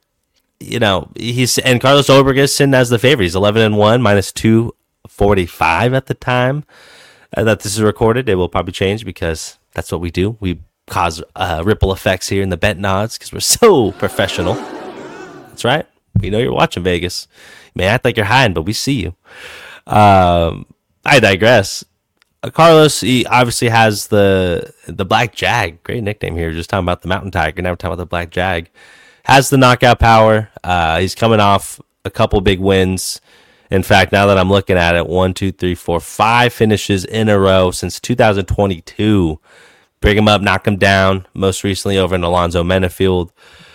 and Carlos Olberg is sitting as the favorite. He's 11-1, minus 245 at the time that this is recorded. It will probably change because that's what we do. We cause ripple effects here in the betting odds because we're so professional. That's right. We know you're watching Vegas. You may act like you're hiding, but we see you. I digress. Carlos, he obviously has the Black Jag. Great nickname here. Just talking about the Mountain Tiger. Now we're talking about the Black Jag. Has the knockout power. He's coming off a couple big wins. In fact, now that I'm looking at it, 1, 2, 3, 4, 5 finishes in a row since 2022. Bring him up, knock him down. Most recently over in Alonzo Menafield.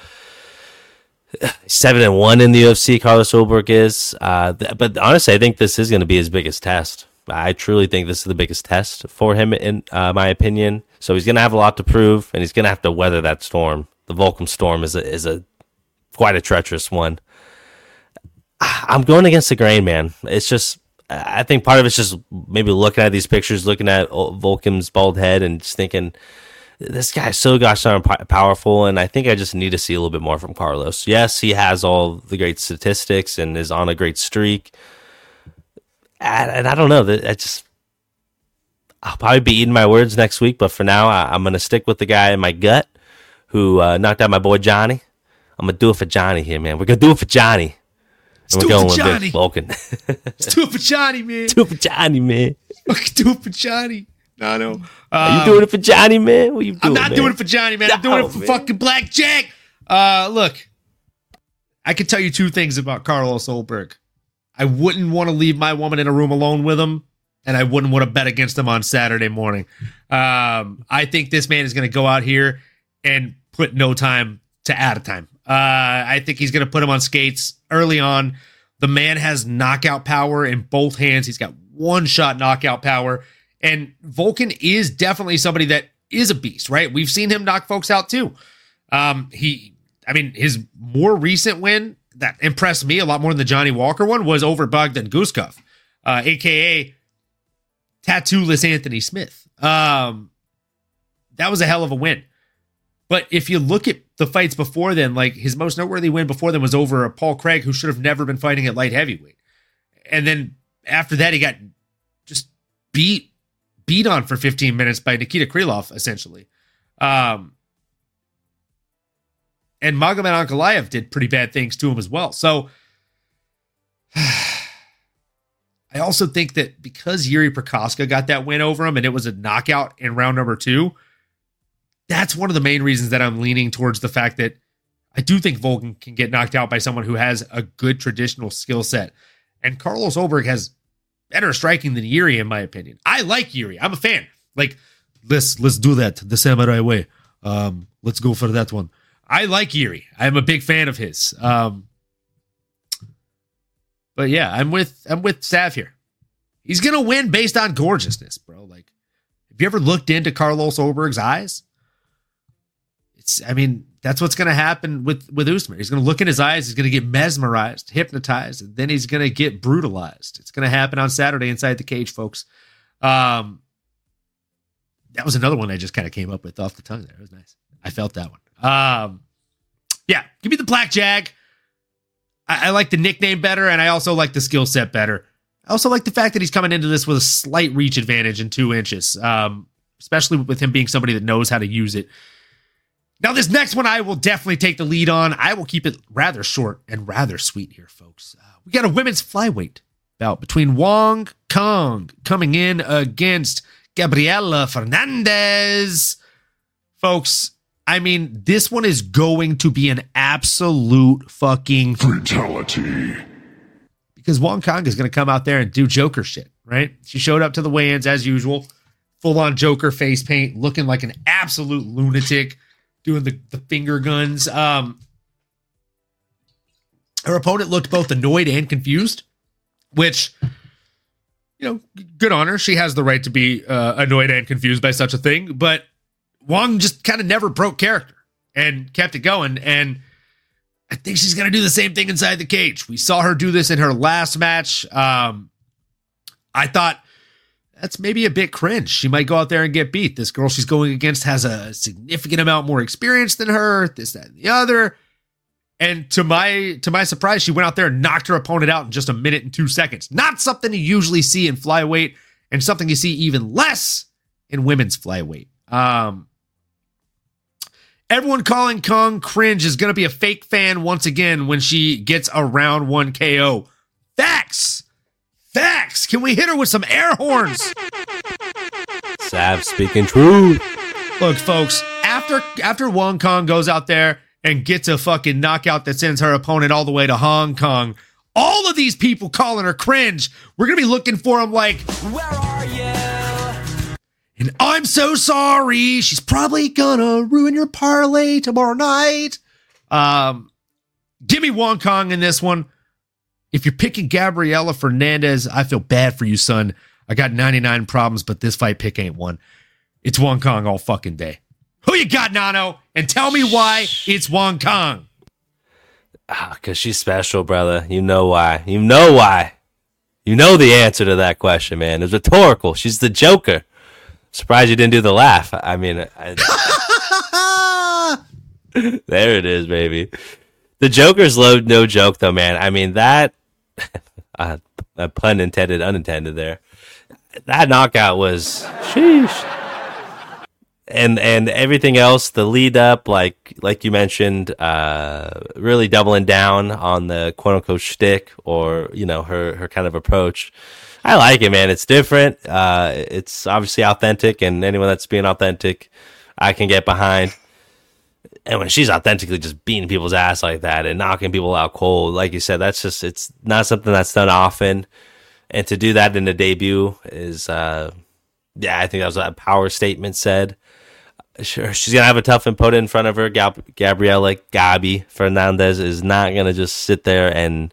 7-1 in the UFC, Carlos Olberg is. But honestly, I think this is going to be his biggest test. I truly think this is the biggest test for him, in my opinion. So he's going to have a lot to prove, and he's going to have to weather that storm. The Volcom storm is a quite a treacherous one. I'm going against the grain, man. It's just, I think part of it's just maybe looking at these pictures, looking at Volcom's bald head, and just thinking, this guy's so gosh darn powerful, and I think I just need to see a little bit more from Carlos. Yes, he has all the great statistics and is on a great streak. And I don't know. I'll probably be eating my words next week, but for now, I'm going to stick with the guy in my gut who knocked out my boy Johnny. I'm going to do it for Johnny here, man. We're going to do it for Johnny. Let's do it for Johnny. Let's do it for Johnny, man. Do it for Johnny, man. Do it for Johnny. No. Are you doing it for Johnny, man? What are you doing, I'm not doing it for Johnny, man. I'm doing it for fucking Black Jag. Look, I can tell you 2 things about Carlos Olberg. I wouldn't want to leave my woman in a room alone with him, and I wouldn't want to bet against him on Saturday morning. I think this man is going to go out here and put no time to add a time. I think he's going to put him on skates early on. The man has knockout power in both hands. He's got one-shot knockout power. And Volkan is definitely somebody that is a beast, right? We've seen him knock folks out too. His more recent win that impressed me a lot more than the Johnny Walker one was over Bogdan Guskov, a.k.a. Tattoo-less Anthony Smith. That was a hell of a win. But if you look at the fights before then, like his most noteworthy win before then was over Paul Craig, who should have never been fighting at light heavyweight. And then after that, he got just beat on for 15 minutes by Nikita Krylov, essentially. And Magomed Ankalaev did pretty bad things to him as well. So I also think that because Yuri Prokaska got that win over him and it was a knockout in round number 2, that's one of the main reasons that I'm leaning towards the fact that I do think Volkan can get knocked out by someone who has a good traditional skill set. And Carlos Ulberg has better striking than Yuri, in my opinion. I like Yuri. I'm a fan. Like, let's do that the samurai way. Let's go for that one. I like Yuri. I'm a big fan of his. But yeah, I'm with Sav here. He's gonna win based on gorgeousness, bro. Like, have you ever looked into Carlos Ulberg's eyes? That's what's gonna happen with Usman. He's gonna look in his eyes, he's gonna get mesmerized, hypnotized, and then he's gonna get brutalized. It's gonna happen on Saturday inside the cage, folks. That was another one I just kind of came up with off the tongue there. It was nice. I felt that one. Yeah, give me the Black Jag. I like the nickname better, and I also like the skill set better. I also like the fact that he's coming into this with a slight reach advantage in 2 inches, especially with him being somebody that knows how to use it. Now, this next one I will definitely take the lead on. I will keep it rather short and rather sweet here, folks. We got a women's flyweight bout between Wong Kong coming in against Gabriela Fernandez. Folks, this one is going to be an absolute fucking fatality. Because Wong Kong is going to come out there and do Joker shit, right? She showed up to the weigh-ins as usual, full-on Joker face paint, looking like an absolute lunatic, doing the finger guns. Her opponent looked both annoyed and confused, which, good on her. She has the right to be annoyed and confused by such a thing, but Wong just kind of never broke character and kept it going. And I think she's going to do the same thing inside the cage. We saw her do this in her last match. I thought that's maybe a bit cringe. She might go out there and get beat. This girl she's going against has a significant amount more experience than her, this, that, and the other. And to my surprise, she went out there and knocked her opponent out in just 1 minute and 2 seconds. Not something you usually see in flyweight, and something you see even less in women's flyweight. Everyone calling Kong cringe is going to be a fake fan once again when she gets a round 1 KO. Facts! Can we hit her with some air horns? Sav speaking truth. Look, folks, after Wong Kong goes out there and gets a fucking knockout that sends her opponent all the way to Hong Kong, all of these people calling her cringe, we're going to be looking for them like, where are you? And I'm so sorry. She's probably gonna ruin your parlay tomorrow night. Give me Wong Kong in this one. If you're picking Gabriela Fernandez, I feel bad for you, son. I got 99 problems, but this fight pick ain't one. It's Wong Kong all fucking day. Who you got, Nano? And tell me why it's Wong Kong. Because she's special, brother. You know why. You know why. You know the answer to that question, man. It's rhetorical. She's the Joker. Surprised you didn't do the laugh. There it is, baby. The Joker's no joke, though, man. That pun intended, unintended there. That knockout was sheesh. And everything else, the lead up, like you mentioned, really doubling down on the quote unquote shtick or her kind of approach. I like it, man. It's different. It's obviously authentic, and anyone that's being authentic, I can get behind. And when she's authentically just beating people's ass like that and knocking people out cold, like you said, it's not something that's done often. And to do that in a debut is, I think that was a power statement said. Sure, she's going to have a tough opponent in front of her. Gabriela Gabi Fernandez is not going to just sit there and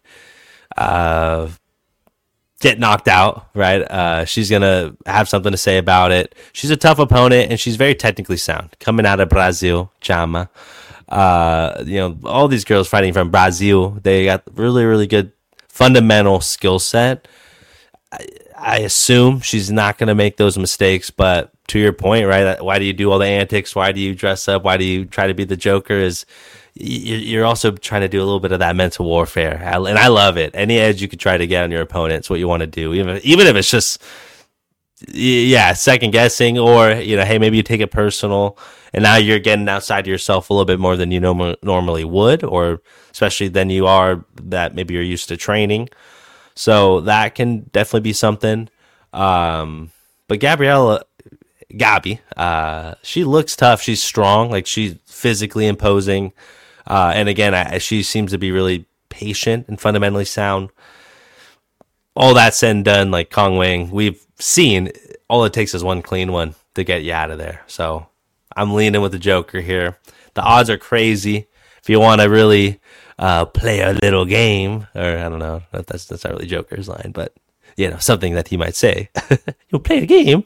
get knocked out, right? She's going to have something to say about it. She's a tough opponent, and she's very technically sound. Coming out of Brazil, Chama. All these girls fighting from Brazil, they got really, really good fundamental skill set. I assume she's not going to make those mistakes, but to your point, right? Why do you do all the antics? Why do you dress up? Why do you try to be the Joker? Is you're also trying to do a little bit of that mental warfare, and I love it. Any edge you could try to get on your opponent is what you want to do, even if it's just second guessing, or hey, maybe you take it personal, and now you're getting outside of yourself a little bit more than you normally would, or especially than you are that maybe you're used to training. So that can definitely be something. But Gabi, she looks tough. She's strong. Like, she's physically imposing. And again, she seems to be really patient and fundamentally sound. All that said and done, like Kong Wing, we've seen all it takes is one clean one to get you out of there. So I'm leaning with the Joker here. The odds are crazy. If you want to really play a little game, or I don't know, that's not really Joker's line, but something that he might say. You'll play a game.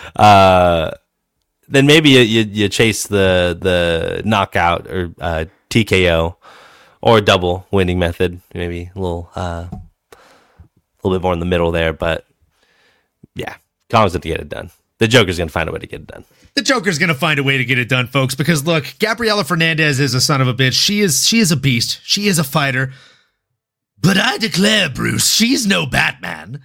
Then maybe you chase the knockout or TKO or double winning method. Maybe a little bit more in the middle there, but yeah, Kong's going to get it done. The Joker's going to find a way to get it done. The Joker's going to find a way to get it done, folks, because look, Gabriela Fernandez is a son of a bitch. She is a beast. She is a fighter. But I declare, Bruce, she's no Batman.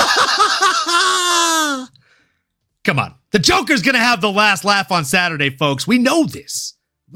Come on. The Joker's going to have the last laugh on Saturday, folks. We know this.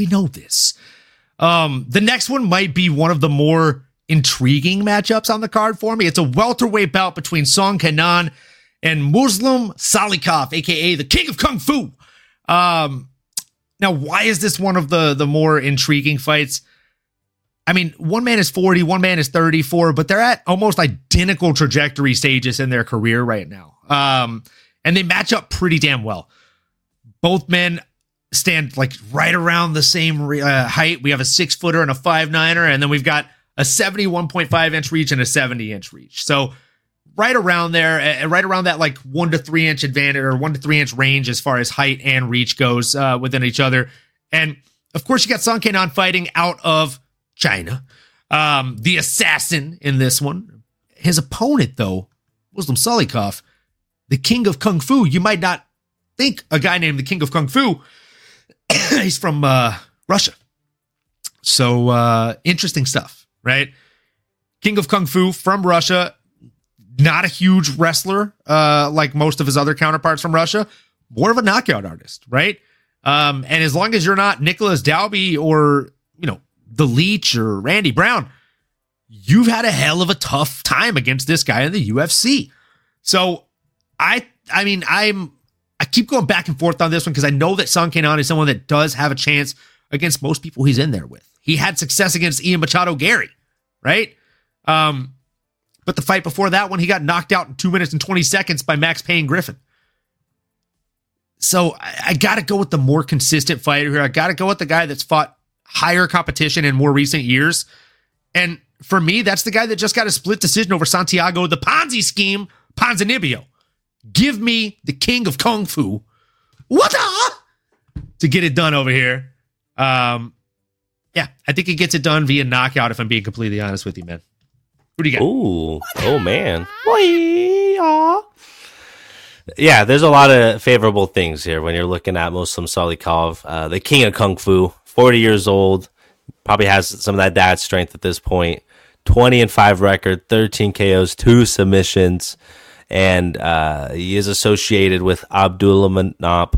The next one might be one of the more intriguing matchups on the card for me. It's a welterweight bout between Song Kenan and Muslim Salikov, a.k.a. the King of Kung Fu. Now, why is this one of the more intriguing fights? I mean, one man is 40, one man is 34, but they're at almost identical trajectory stages in their career right now. And they match up pretty damn well. Both men stand like right around the same height. We have a 6-footer and a 5'9", and then we've got a 71.5 inch reach and a 70 inch reach. So right around there, right around that like 1 to 3 inch advantage or 1 to 3 inch range as far as height and reach goes within each other. And of course, you got Song Kenan fighting out of China, the assassin in this one. His opponent, though, Muslim Salikov, the King of Kung Fu. You might not think a guy named the King of Kung Fu. He's from Russia. So interesting stuff, right? King of Kung Fu from Russia. Not a huge wrestler like most of his other counterparts from Russia. More of a knockout artist, right? And as long as you're not Nicholas Dalby or, The Leech or Randy Brown, you've had a hell of a tough time against this guy in the UFC. So I keep going back and forth on this one because I know that Song Kenan is someone that does have a chance against most people he's in there with. He had success against Ian Machado Gary, right? But the fight before that one, he got knocked out in 2 minutes and 20 seconds by Max Payne Griffin. So I got to go with the more consistent fighter here. I got to go with the guy that's fought higher competition in more recent years. And for me, that's the guy that just got a split decision over Santiago, the Ponzi scheme, Ponzinibbio. Give me the King of Kung Fu. To get it done over here. I think he gets it done via knockout, if I'm being completely honest with you, man. Who do you got? Ooh, oh man. Yeah, there's a lot of favorable things here when you're looking at Muslim Salikov, the King of Kung Fu, 40 years old, probably has some of that dad strength at this point. 20-5 record, 13 KOs, 2 submissions, and he is associated with Abdul Manap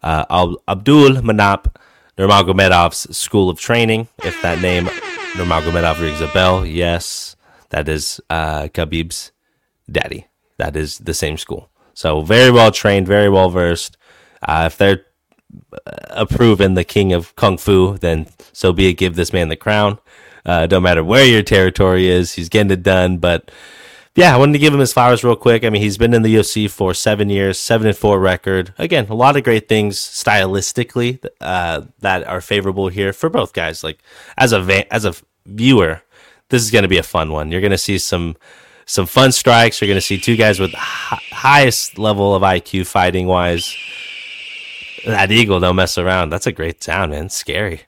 Nurmagomedov's school of training. If that name Nurmagomedov rings a bell, yes, that is Khabib's daddy. That is the same school. So very well trained, very well versed. If they're proven the king of kung fu, then so be it. Give this man the crown. Don't matter where your territory is, he's getting it done. But yeah, I wanted to give him his flowers real quick. I mean, he's been in the UFC for 7 years, 7-4 record. Again, a lot of great things stylistically that are favorable here for both guys. Like as a viewer, this is going to be a fun one. You're going to see some fun strikes. You're going to see two guys with highest level of IQ fighting wise. That eagle don't mess around. That's a great sound, man. It's scary.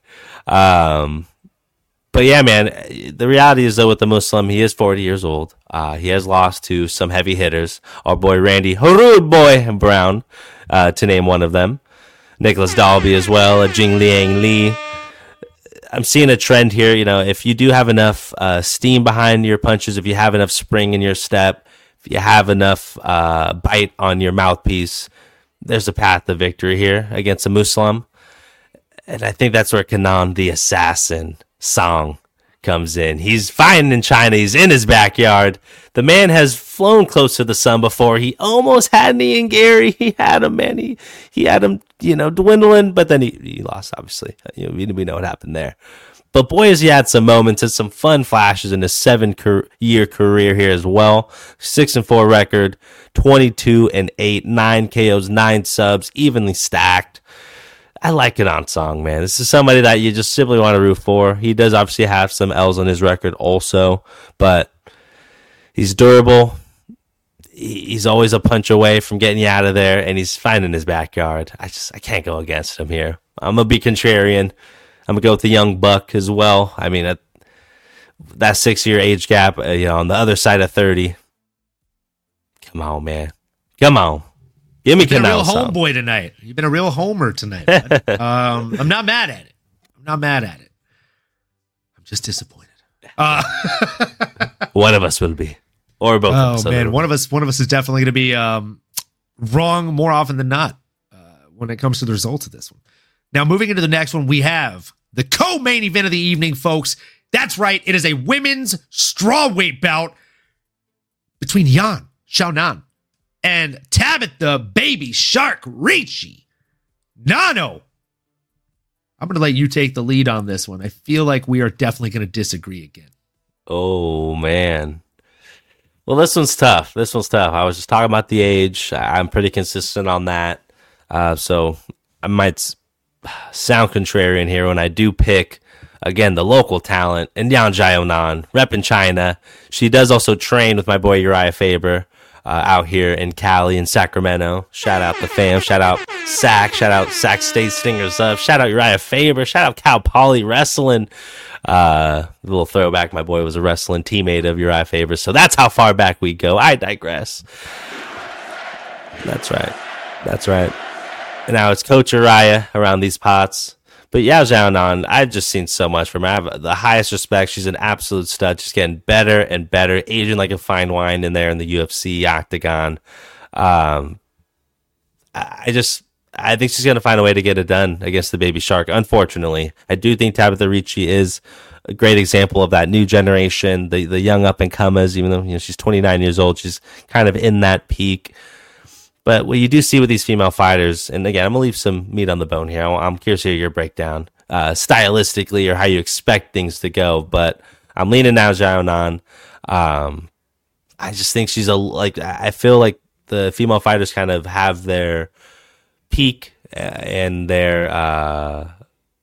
But yeah, man, the reality is, though, with the Muslim, he is 40 years old. He has lost to some heavy hitters. Our boy Randy Harud Boy Brown, to name one of them. Nicholas Dalby as well, Jing Liang Li. I'm seeing a trend here. You know, if you do have enough steam behind your punches, if you have enough spring in your step, if you have enough bite on your mouthpiece, there's a path to victory here against a Muslim. And I think that's where Kenan the Assassin Song comes in. He's fighting in China. He's in his backyard. The man has flown close to the sun before. He almost had me and Gary. He had him, man. He had him, dwindling, but then he lost, obviously. We know what happened there. But boy, has he had some moments and some fun flashes in his 7-year career here as well. 6-4 record, 22-8, 9 KOs, 9 subs, evenly stacked. I like Kenan Song, man. This is somebody that you just simply want to root for. He does obviously have some L's on his record also, but he's durable. He's always a punch away from getting you out of there, and he's fine in his backyard. I can't go against him here. I'm going to be contrarian. I'm going to go with the young buck as well. I mean, that 6-year age gap, on the other side of 30. Come on, man. Come on. Give me Kenan. You've been a real homeboy tonight. You've been a real homer tonight. I'm not mad at it. I'm just disappointed. One of us will be, or both. Oh man, one of us is definitely going to be wrong more often than not when it comes to the results of this one. Now, moving into the next one, we have the co-main event of the evening, folks. That's right. It is a women's strawweight bout between Yan Xiaonan and Tabitha Baby Shark Ricci Nano. I'm going to let you take the lead on this one. I feel like we are definitely going to disagree again. Oh, man. Well, this one's tough. I was just talking about the age. I'm pretty consistent on that. So I might sound contrarian here when I do pick, again, the local talent, and Yan Xiaonan, rep in China. She does also train with my boy Uriah Faber out here in Cali and Sacramento. Shout out the fam. Shout out Sac. Shout out Sac State Stingers up. Shout out Uriah Faber. Shout out Cal Poly Wrestling. A little throwback. My boy was a wrestling teammate of Uriah Faber. So that's how far back we go. I digress. That's right. And now it's Coach Uriah around these pots. But Yao Xiaonan, I've just seen so much from her. I have the highest respect. She's an absolute stud. She's getting better and better, aging like a fine wine in there in the UFC octagon. I think she's going to find a way to get it done against the Baby Shark. Unfortunately, I do think Tabitha Ricci is a great example of that new generation, the young up-and-comers, even though she's 29 years old. She's kind of in that peak. But what you do see with these female fighters, and again, I'm going to leave some meat on the bone here. I'm curious to hear your breakdown stylistically or how you expect things to go. But I'm leaning now Xiaonan. I just think I feel like the female fighters kind of have their peak and their, I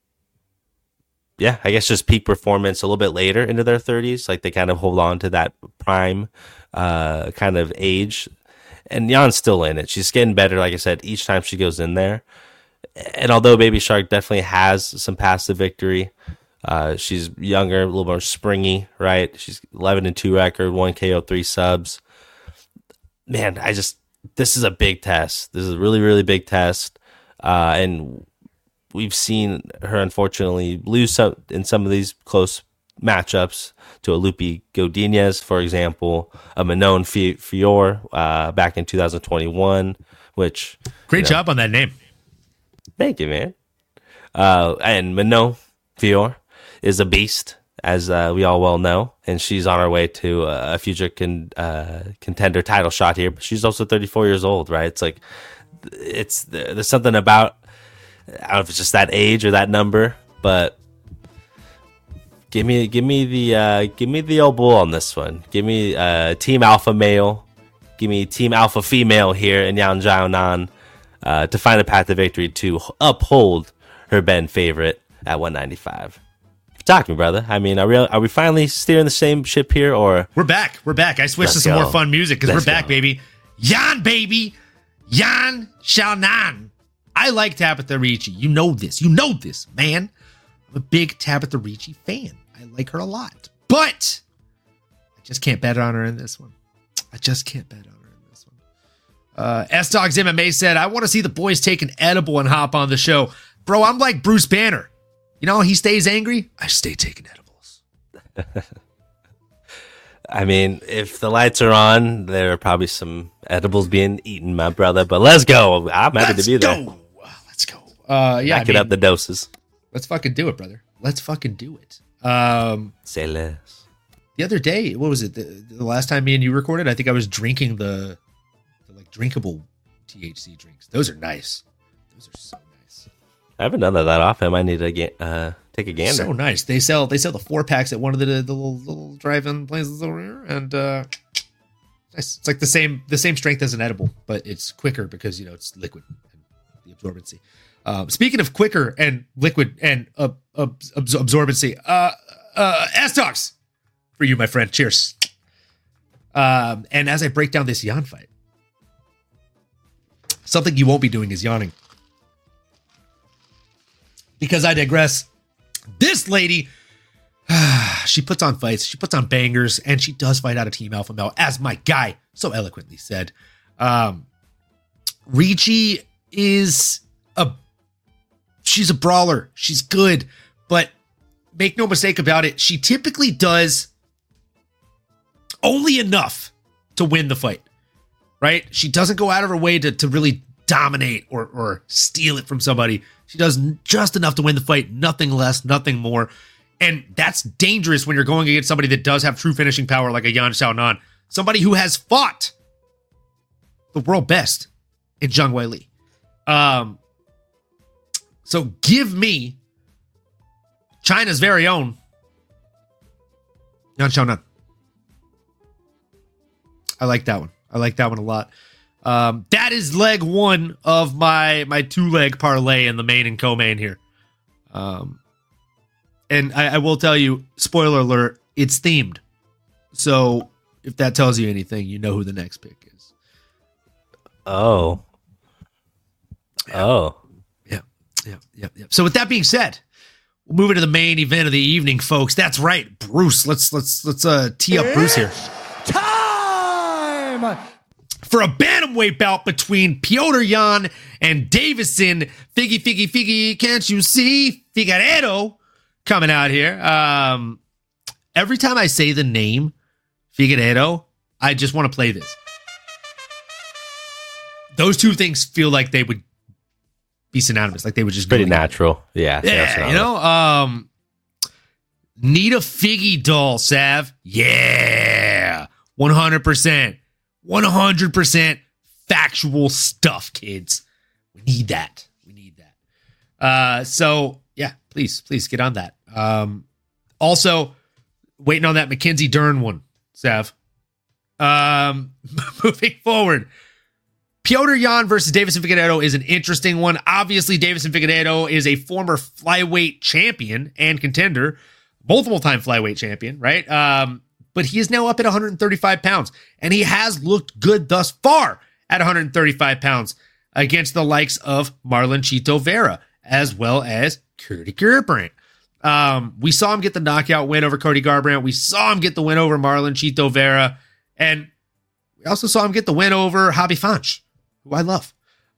guess just peak performance a little bit later into their 30s. Like they kind of hold on to that prime kind of age. And Yan's still in it. She's getting better, like I said, each time she goes in there. And although Baby Shark definitely has some paths to victory, she's younger, a little more springy, right? She's 11-2 record, 1 KO, 3 subs. Man, this is a big test. This is a really, really big test. And we've seen her, unfortunately, lose in some of these close matchups to a Lupe Godinez, for example, a Manon Fior back in 2021, which... Great job on that name. Thank you, man. And Manon Fior is a beast, as we all well know, and she's on her way to a future contender title shot here, but she's also 34 years old, right? It's like, there's something about I don't know if it's just that age or that number, but give me the old bull on this one. Give me Team Alpha Male. Give me Team Alpha Female here in Yan Xiaonan to find a path to victory to uphold her Ben favorite at 195. Talk to me, brother. I mean, are we finally steering the same ship here, or we're back? We're back. I switched to some more fun music because we're back, baby. Yan, baby. Yan Xiaonan. I like Tabitha Ricci. You know this, man. I'm a big Tabitha Ricci fan. I like her a lot, but I just can't bet on her in this one. S-Dogs MMA said, I want to see the boys take an edible and hop on the show. Bro, I'm like Bruce Banner. You know, he stays angry. I stay taking edibles. I mean, if the lights are on, there are probably some edibles being eaten, my brother. But let's go. I'm happy to be there. Let's go. Knock it up the doses. Let's fucking do it, brother. Let's fucking do it. Say less. The other day, what was it? The last time me and you recorded, I think I was drinking the like drinkable THC drinks. Those are nice. Those are so nice. I haven't done that often. I might need to take a gander. So nice. They sell the 4-packs at one of the little drive-in places over here, and it's like the same strength as an edible, but it's quicker because it's liquid and the absorbency. Speaking of quicker and liquid and absorbency, S-Dogs for you, my friend. Cheers. And as I break down this Yan fight, something you won't be doing is yawning. Because I digress. This lady, she puts on fights, she puts on bangers, and she does fight out of Team Alpha Male, as my guy so eloquently said. Ricci she's a brawler. She's good, but make no mistake about it, she typically does only enough to win the fight, right? She doesn't go out of her way to really dominate or steal it from somebody. She does just enough to win the fight, nothing less, nothing more. And that's dangerous when you're going against somebody that does have true finishing power like a Yan Xiaonan. Somebody who has fought the world best in Zhang Weili. So give me China's very own Yan Xiaonan. I like that one. I like that one a lot. That is leg one of my 2-leg parlay in the main and co-main here. And I will tell you, spoiler alert, it's themed. So if that tells you anything, you know who the next pick is. Oh. Yeah. So with that being said, we'll move into the main event of the evening, folks. That's right, Bruce. Let's tee up Bruce here. Time for a bantamweight bout between Petr Yan and Deiveson Figgy, can't you see? Figueiredo coming out here. Every time I say the name Figueiredo, I just want to play this. Those two things feel like they would be synonymous, like they would just pretty go natural. Yeah, need a Figgy doll, Sav. Yeah, 100% factual stuff, kids. We need that. So yeah, please get on that. Also, waiting on that Mackenzie Dern one, Sav. Moving forward, Petr Yan versus Deiveson Figueiredo is an interesting one. Obviously, Deiveson Figueiredo is a former flyweight champion and contender, multiple-time flyweight champion, right? But he is now up at 135 pounds, and he has looked good thus far at 135 pounds against the likes of Marlon Chito Vera, as well as Cody Garbrandt. We saw him get the knockout win over Cody Garbrandt. We saw him get the win over Marlon Chito Vera, and we also saw him get the win over Javi Fanch, who I love.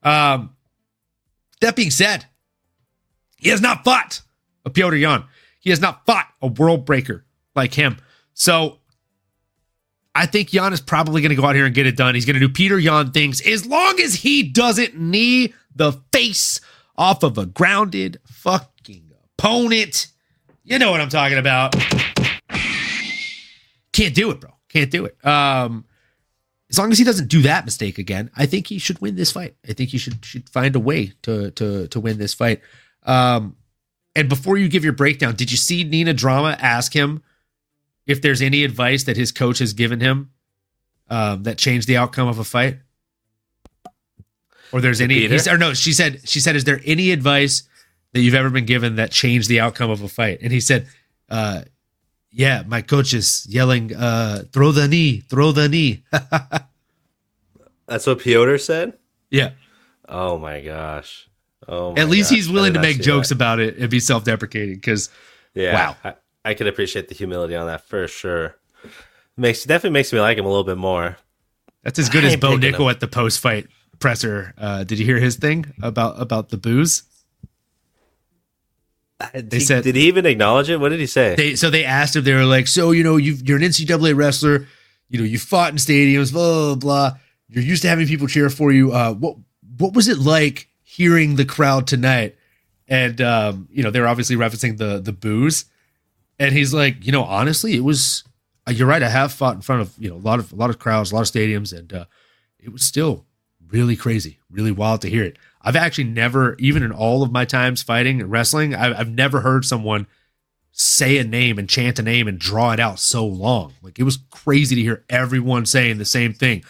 That being said, he has not fought a Petr Yan. He has not fought a world breaker like him. So I think Yan is probably going to go out here and get it done. He's going to do Petr Yan things as long as he doesn't knee the face off of a grounded fucking opponent. You know what I'm talking about. Can't do it, bro. Can't do it. as long as he doesn't do that mistake again, I think he should win this fight. I think he should find a way to win this fight. And before you give your breakdown, did you see Nina Drama ask him if there's any advice that his coach has given him that changed the outcome of a fight? Or there's any? She said, is there any advice that you've ever been given that changed the outcome of a fight? And he said, yeah, my coach is yelling, throw the knee. That's what Piotr said? Yeah. Oh my gosh. At least he's willing to make jokes about it and be self-deprecating because, wow. I can appreciate the humility on that for sure. Definitely makes me like him a little bit more. That's as good as Bo Nickel at the post-fight presser. Did you hear his thing about the booze? Did he even acknowledge it? What did he say? They asked him, they were like, so, you're an NCAA wrestler, you fought in stadiums, blah, blah, blah. You're used to having people cheer for you. What was it like hearing the crowd tonight? And, they were obviously referencing the booze. And he's like, honestly, it was, you're right. I have fought in front of, a lot of crowds, a lot of stadiums. And it was still really crazy, really wild to hear it. I've actually never, even in all of my times fighting and wrestling, I've never heard someone say a name and chant a name and draw it out so long. Like, it was crazy to hear everyone saying the same thing.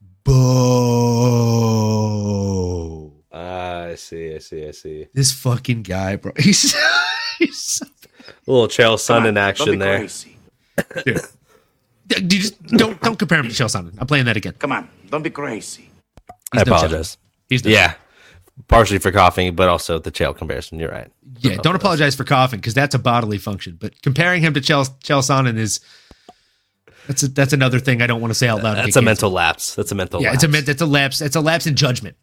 Bo. I see. This fucking guy, bro. He's so... A little Chael Sonnen action there. Dude. You just don't compare him to Chael Sonnen. I'm playing that again. Come on, don't be crazy. I apologize. Yeah. Partially for coughing, but also the Chael comparison. You're right. Yeah, don't apologize for coughing because that's a bodily function. But comparing him to Chael Sonnen is that's another thing I don't want to say out loud. That's a mental lapse. It's a lapse. It's a lapse in judgment.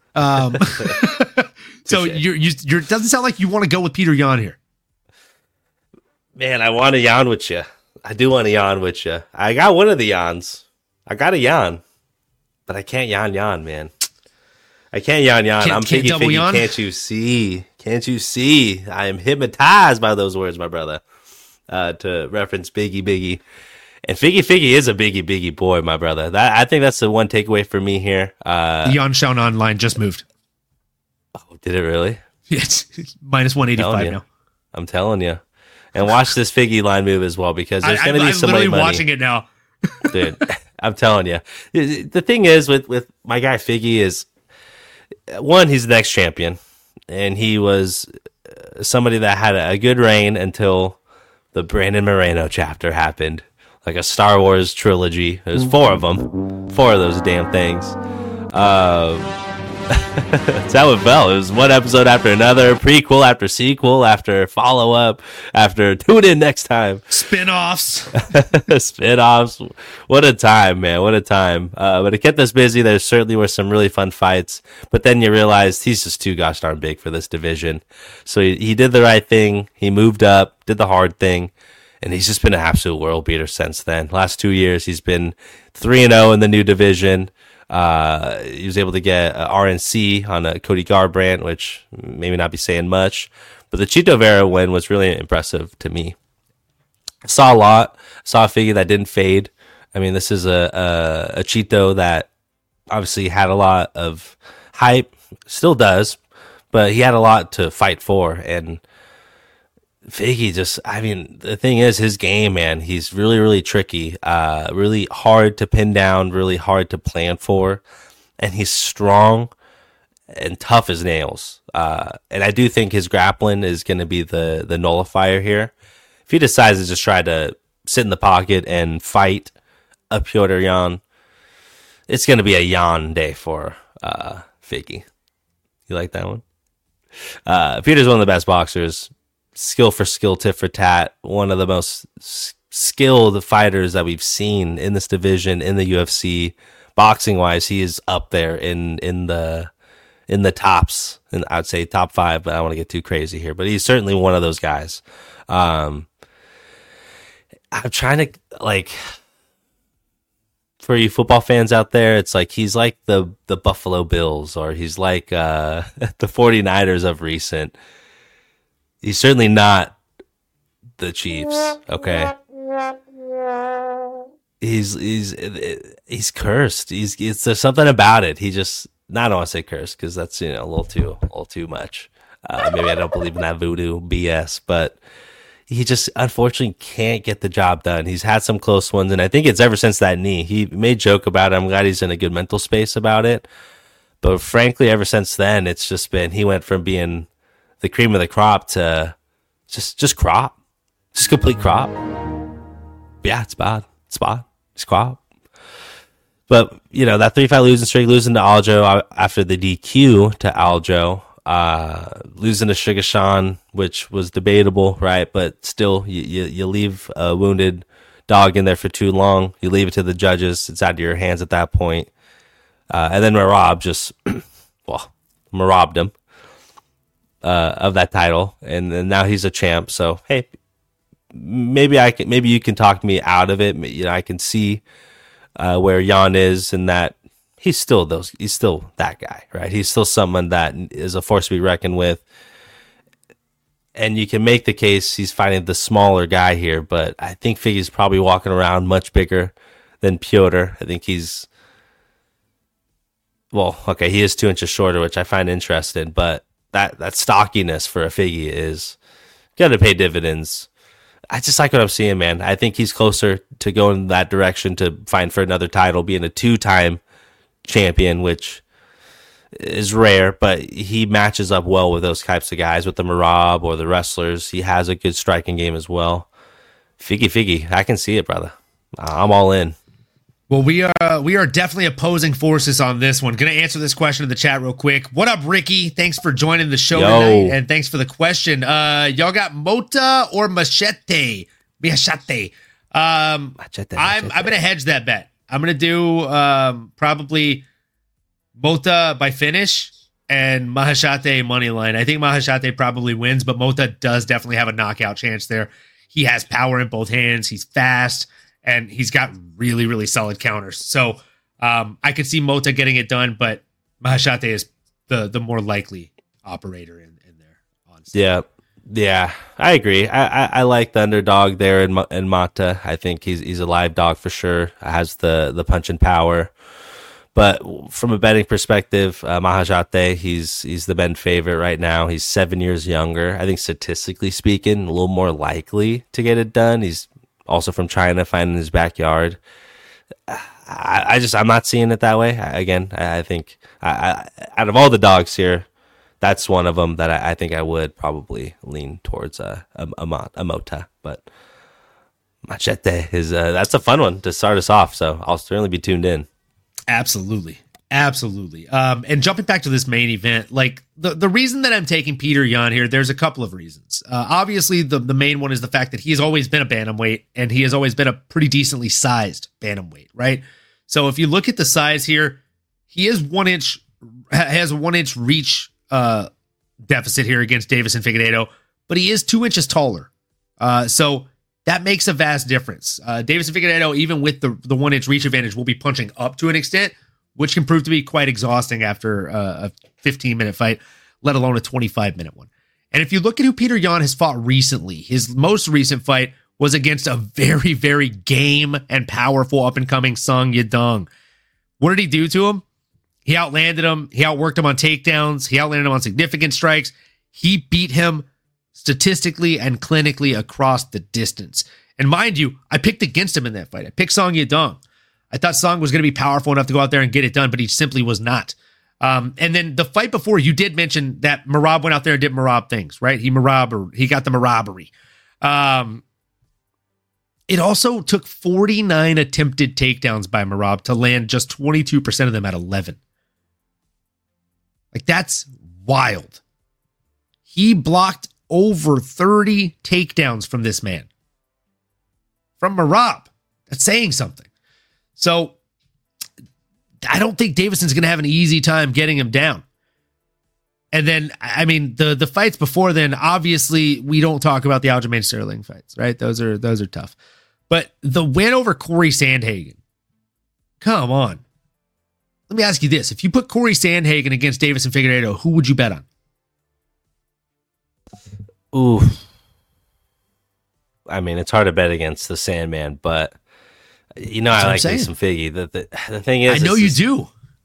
So it doesn't sound like you want to go with Petr Yan here. Man, I want to yawn with you. I do want to yawn with you. I got one of the yawns. I got a yawn, but I can't yawn, man. I can't yawn. I'm Figgy. Can't you see? I am hypnotized by those words, my brother. To reference Biggie. And Figgy is a biggie boy, my brother. I think that's the one takeaway for me here. The Yan Xiaonan line just moved. Oh, did it really? It's minus 185 now. I'm telling you. And watch this Figgy line move as well, because there's going to be some money. I'm literally watching it now. Dude, I'm telling you. The thing is with my guy Figgy is, one, he's the next champion. And he was somebody that had a good reign until the Brandon Moreno chapter happened. Like a Star Wars trilogy. There's 4 of them. 4 of those damn things. That's how it felt. It was one episode after another, prequel after sequel, after follow-up, after tune in next time. Spin-offs. Spin-offs. What a time, man. What a time. But it kept us busy. There certainly were some really fun fights. But then you realized he's just too gosh darn big for this division. So he did the right thing. He moved up, did the hard thing. And he's just been an absolute world beater since then. Last 2 years, he's been 3-0 in the new division. He was able to get RNC on a Cody Garbrandt, which maybe not be saying much. But the Chito Vera win was really impressive to me. I saw a lot. Saw a figure that didn't fade. I mean, this is a Chito that obviously had a lot of hype. Still does. But he had a lot to fight for. And Figgy the thing is, his game, man, he's really, really tricky, really hard to pin down, really hard to plan for, and he's strong and tough as nails. And I do think his grappling is going to be the nullifier here. If he decides to just try to sit in the pocket and fight a Petr Yan, it's going to be a Yan day for Figgy. You like that one? Peter's one of the best boxers. Skill for skill, tit for tat, one of the most skilled fighters that we've seen in this division in the UFC. Boxing wise, he is up there in the tops, and I'd say top 5, but I don't want to get too crazy here. But he's certainly one of those guys. I'm trying to, like, for you football fans out there, it's like he's like the Buffalo Bills, or he's like the 49ers of recent. He's certainly not the Chiefs, okay? He's he's cursed. There's something about it. He just, I don't want to say cursed because that's, a little too much. Maybe I don't believe in that voodoo BS, but he just unfortunately can't get the job done. He's had some close ones, and I think it's ever since that knee. He made joke about it. I'm glad he's in a good mental space about it. But frankly, ever since then, it's just been, he went from being the cream of the crop to just crop. Just complete crop. Yeah, it's bad. It's bad. It's crop. But, that 3-5 losing streak, losing to Aljo after the DQ to Aljo, losing to Sugar Sean, which was debatable, right? But still, you leave a wounded dog in there for too long. You leave it to the judges. It's out of your hands at that point. And then Merab just, Merab'd him of that title, and now he's a champ. So hey, maybe you can talk me out of it. I can see where Jan is, and that he's still that guy, right? He's still someone that is a force to be reckoned with. And you can make the case he's fighting the smaller guy here, but I think Figgy's probably walking around much bigger than Piotr. I think he is 2 inches shorter, which I find interesting, but that stockiness for a Figgy is going to pay dividends. I just like what I'm seeing, man. I think he's closer to going that direction to find for another title, being a 2-time champion, which is rare, but he matches up well with those types of guys, with the Merab or the wrestlers. He has a good striking game as well. Figgy, I can see it, brother. I'm all in. Well, we are definitely opposing forces on this one. Going to answer this question in the chat real quick. What up, Ricky? Thanks for joining the show tonight, and thanks for the question. Y'all got Mota or Machete? Machete. I'm going to hedge that bet. I'm going to do probably Mota by finish and Mahashate money line. I think Mahashate probably wins, but Mota does definitely have a knockout chance there. He has power in both hands. He's fast, and he's got really, really solid counters. So I could see Mota getting it done, but Mahashate is the more likely operator in there. Honestly. Yeah, I agree. I like the underdog there in Mata. I think he's a live dog for sure. Has the punch and power. But from a betting perspective, Mahashate, he's the betting favorite right now. He's 7 years younger. I think statistically speaking, a little more likely to get it done. He's also from China, finding his backyard. I'm not seeing it that way. I think out of all the dogs here, that's one of them that I think I would probably lean towards a Mota. But Machete is that's a fun one to start us off. So I'll certainly be tuned in. Absolutely. And jumping back to this main event, like the reason that I'm taking Peter Yan here, there's a couple of reasons. Obviously, the main one is the fact that he has always been a bantamweight, and he has always been a pretty decently sized bantamweight, right? So if you look at the size here, he is has a 1 inch reach deficit here against Deiveson Figueiredo, but he is 2 inches taller. So that makes a vast difference. Deiveson Figueiredo, even with the 1 inch reach advantage, will be punching up to an extent, which can prove to be quite exhausting after a 15-minute fight, let alone a 25-minute one. And if you look at who Peter Yan has fought recently, his most recent fight was against a very, very game and powerful up-and-coming Sung Yadong. What did he do to him? He outlanded him. He outworked him on takedowns. He outlanded him on significant strikes. He beat him statistically and clinically across the distance. And mind you, I picked against him in that fight. I picked Sung Yadong. I thought Sung was going to be powerful enough to go out there and get it done, but he simply was not. And then the fight before, you did mention that Merab went out there and did Merab things, right? He got the Merabbery. It also took 49 attempted takedowns by Merab to land just 22% of them at 11. Like, that's wild. He blocked over 30 takedowns from this man. From Merab. That's saying something. So I don't think Deiveson's going to have an easy time getting him down. And then, I mean, the fights before then, obviously, we don't talk about the Aljamain Sterling fights, right? Those are tough. But the win over Corey Sandhagen, come on. Let me ask you this. If you put Corey Sandhagen against Deiveson Figueiredo, who would you bet on? Ooh. I mean, it's hard to bet against the Sandman, but You know, I like me some Figgy. The thing is, I know you do.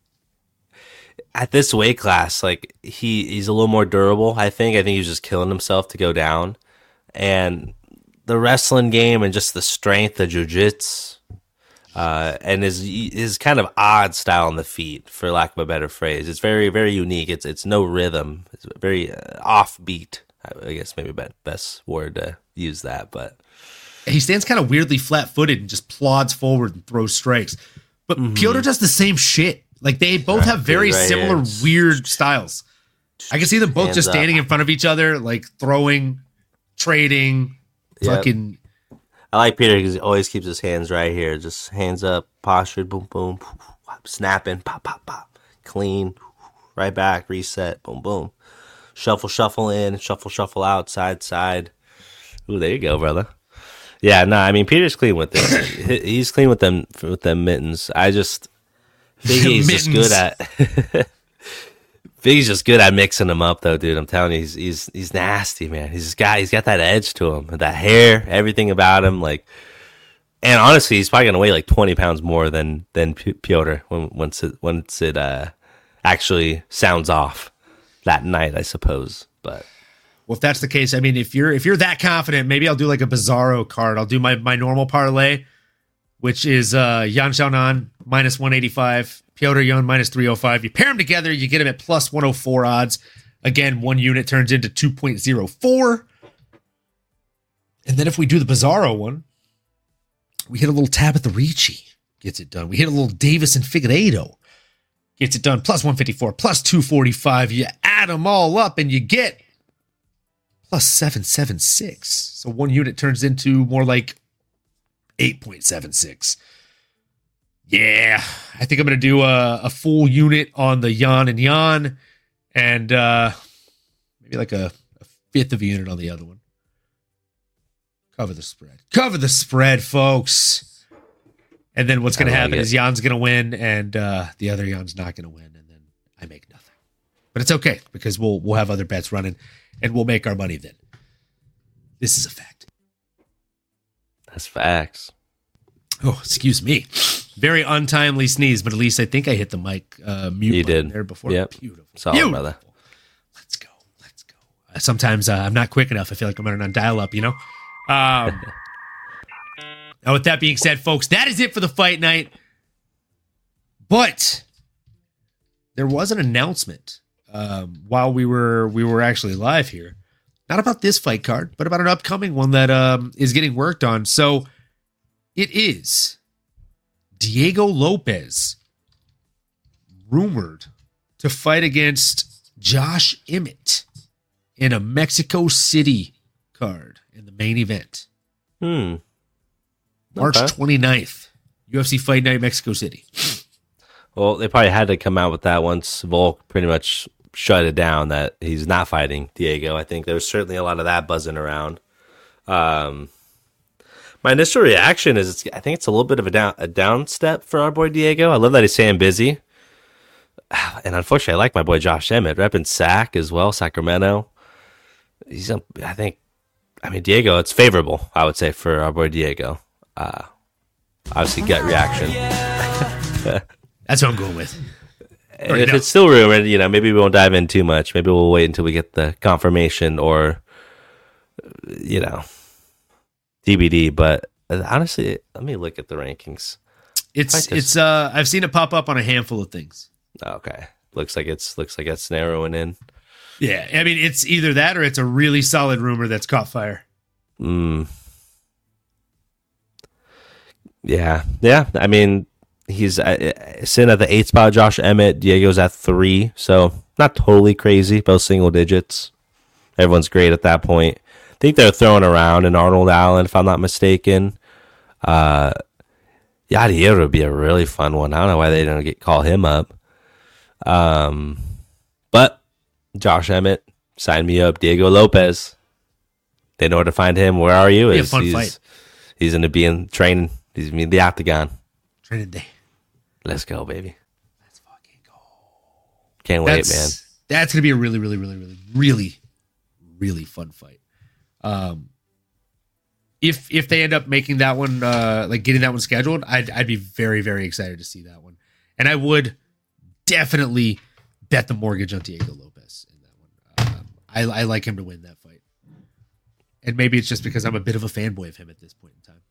At this weight class, like he's a little more durable. I think he was just killing himself to go down, and the wrestling game and just the strength, the jiu-jitsu, and his kind of odd style on the feet, for lack of a better phrase. It's very, very unique. It's no rhythm. It's very offbeat. I guess maybe best word to use that, but he stands kind of weirdly flat-footed and just plods forward and throws strikes. But Piotr does the same shit. Like, they both have very similar weird styles. I can see them both just standing in front of each other, like throwing, trading, fucking. I like Peter because he always keeps his hands right here, just hands up, postured, boom, boom, snapping, pop, pop, pop, clean, right back, reset, boom, boom, shuffle in, shuffle out, side. Ooh, there you go, brother. Yeah, no, I mean Peter's clean with this. He's clean with them mittens. I just think he's just good at. He's just good at mixing them up, though, dude. I'm telling you, he's nasty, man. He's got that edge to him, that hair, everything about him, like. And honestly, he's probably gonna weigh like 20 pounds more than Piotr once it actually sounds off that night, I suppose. But well, if that's the case, I mean, if you're that confident, maybe I'll do like a Bizarro card. I'll do my normal parlay, which is Yan Xiaonan minus 185. Piotr Jan minus 305. You pair them together, you get them at plus 104 odds. Again, one unit turns into 2.04. And then if we do the Bizarro one, we hit a little Tabitha Ricci, gets it done. We hit a little Davis and Figueiredo, gets it done. Plus 154, plus 245. You add them all up and you get plus 776. So one unit turns into more like 8.76. Yeah, I think I'm going to do a full unit on the Jan and Jan, and maybe like a fifth of a unit on the other one. Cover the spread, folks. And then what's going to happen is Jan's going to win, and the other Jan's not going to win, and then I make nothing. But it's okay, because we'll have other bets running, and we'll make our money then. This is a fact. That's facts. Oh, excuse me. Very untimely sneeze, but at least I think I hit the mic mute button there before. Yep. Beautiful. Solid, brother. Let's go. Sometimes I'm not quick enough. I feel like I'm running on dial-up, you know? Now, with that being said, folks, that is it for the fight night. But there was an announcement while we were actually live here. Not about this fight card, but about an upcoming one that is getting worked on. So it is Diego Lopes rumored to fight against Josh Emmett in a Mexico City card in the main event. March 29th, UFC Fight Night, Mexico City. Well, they probably had to come out with that once Volk pretty much shut it down that he's not fighting Diego. I think there was certainly a lot of that buzzing around. My initial reaction is I think it's a little bit of a down step for our boy Diego. I love that he's staying busy. And unfortunately, I like my boy Josh Emmett, repping SAC as well, Sacramento. Diego, it's favorable, I would say, for our boy Diego. Obviously, gut reaction. That's what I'm going with. If it's still rumored, maybe we won't dive in too much. Maybe we'll wait until we get the confirmation or, DVD. But honestly, let me look at the rankings. It's I've seen it pop up on a handful of things. Okay, looks like it's narrowing in. Yeah, I mean, it's either that or it's a really solid rumor that's caught fire. Yeah. I mean, he's sitting at the 8th spot. Josh Emmett, Diego's at 3, so not totally crazy. Both single digits. Everyone's great at that point. I think they're throwing around an Arnold Allen, if I'm not mistaken. Diego would be a really fun one. I don't know why they didn't call him up. But Josh Emmett, sign me up. Diego Lopes. They know where to find him. Where are you? Be a fun fight. He's going to be in training. He's going to be in the octagon. Training day. Let's go, baby. Let's fucking go. Can't wait, man. That's going to be a really, really, really, really, really, really fun fight. if they end up making that one, like getting that one scheduled, I'd be very, very excited to see that one. And I would definitely bet the mortgage on Diego Lopez in that one. I like him to win that fight. And maybe it's just because I'm a bit of a fanboy of him at this point in time.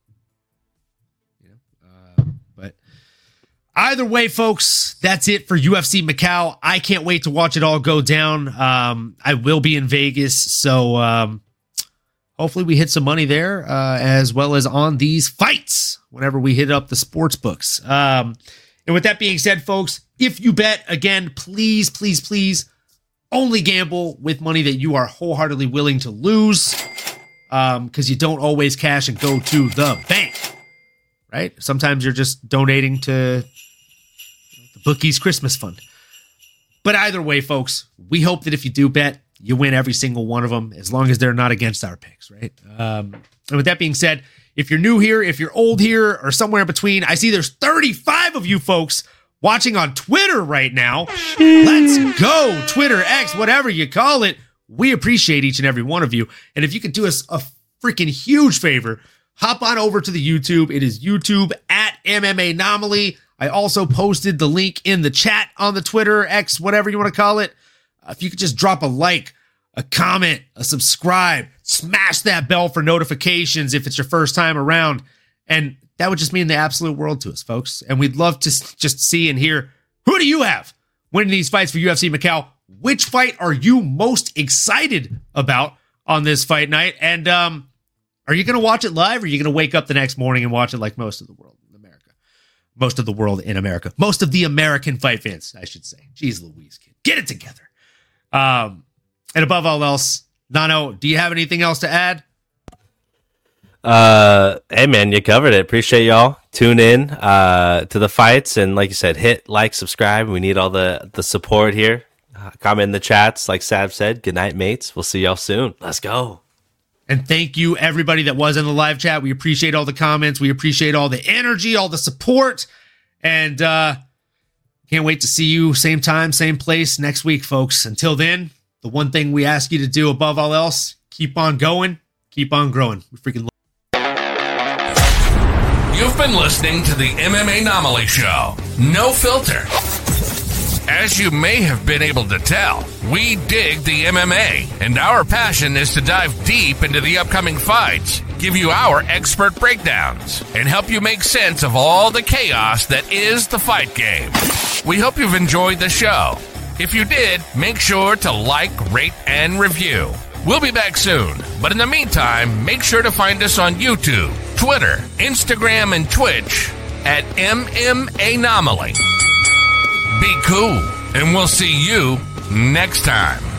But either way, folks, that's it for UFC Macau. I can't wait to watch it all go down. I will be in Vegas, so hopefully we hit some money there, as well as on these fights whenever we hit up the sports books. And with that being said, folks, if you bet, again, please, please, please only gamble with money that you are wholeheartedly willing to lose, because you don't always cash and go to the bank, right? Sometimes you're just donating to the bookies' Christmas fund. But either way, folks, we hope that if you do bet, you win every single one of them, as long as they're not against our picks, right? And with that being said, if you're new here, if you're old here, or somewhere in between, I see there's 35 of you folks watching on Twitter right now. Let's go, Twitter, X, whatever you call it. We appreciate each and every one of you. And if you could do us a freaking huge favor, hop on over to the YouTube. It is YouTube at MMA Anomaly. I also posted the link in the chat on the Twitter, X, whatever you want to call it. If you could just drop a like, a comment, a subscribe, smash that bell for notifications if it's your first time around. And that would just mean the absolute world to us, folks. And we'd love to just see and hear, who do you have winning these fights for UFC Macau? Which fight are you most excited about on this fight night? And are you going to watch it live, or are you going to wake up the next morning and watch it like most of the world in America? Most of the world in America. Most of the American fight fans, I should say. Jeez Louise, kid. Get it together. And above all else, Nano, do you have anything else to add? Hey man, you covered it. Appreciate y'all. Tune in to the fights, and like you said, hit like, subscribe. We need all the support here. Comment in the chats, like Sav said. Good night, mates. We'll see y'all soon. Let's go. And thank you, everybody that was in the live chat. We appreciate all the comments. We appreciate all the energy, all the support. And can't wait to see you same time, same place next week, folks. Until then, the one thing we ask you to do above all else, keep on going, keep on growing. We freaking love. You've been listening to the MMA Anomaly Show. No filter. As you may have been able to tell, we dig the MMA, and our passion is to dive deep into the upcoming fights, give you our expert breakdowns, and help you make sense of all the chaos that is the fight game. We hope you've enjoyed the show. If you did, make sure to like, rate, and review. We'll be back soon, but in the meantime, make sure to find us on YouTube, Twitter, Instagram, and Twitch at MMA Anomaly. Be cool, and we'll see you next time.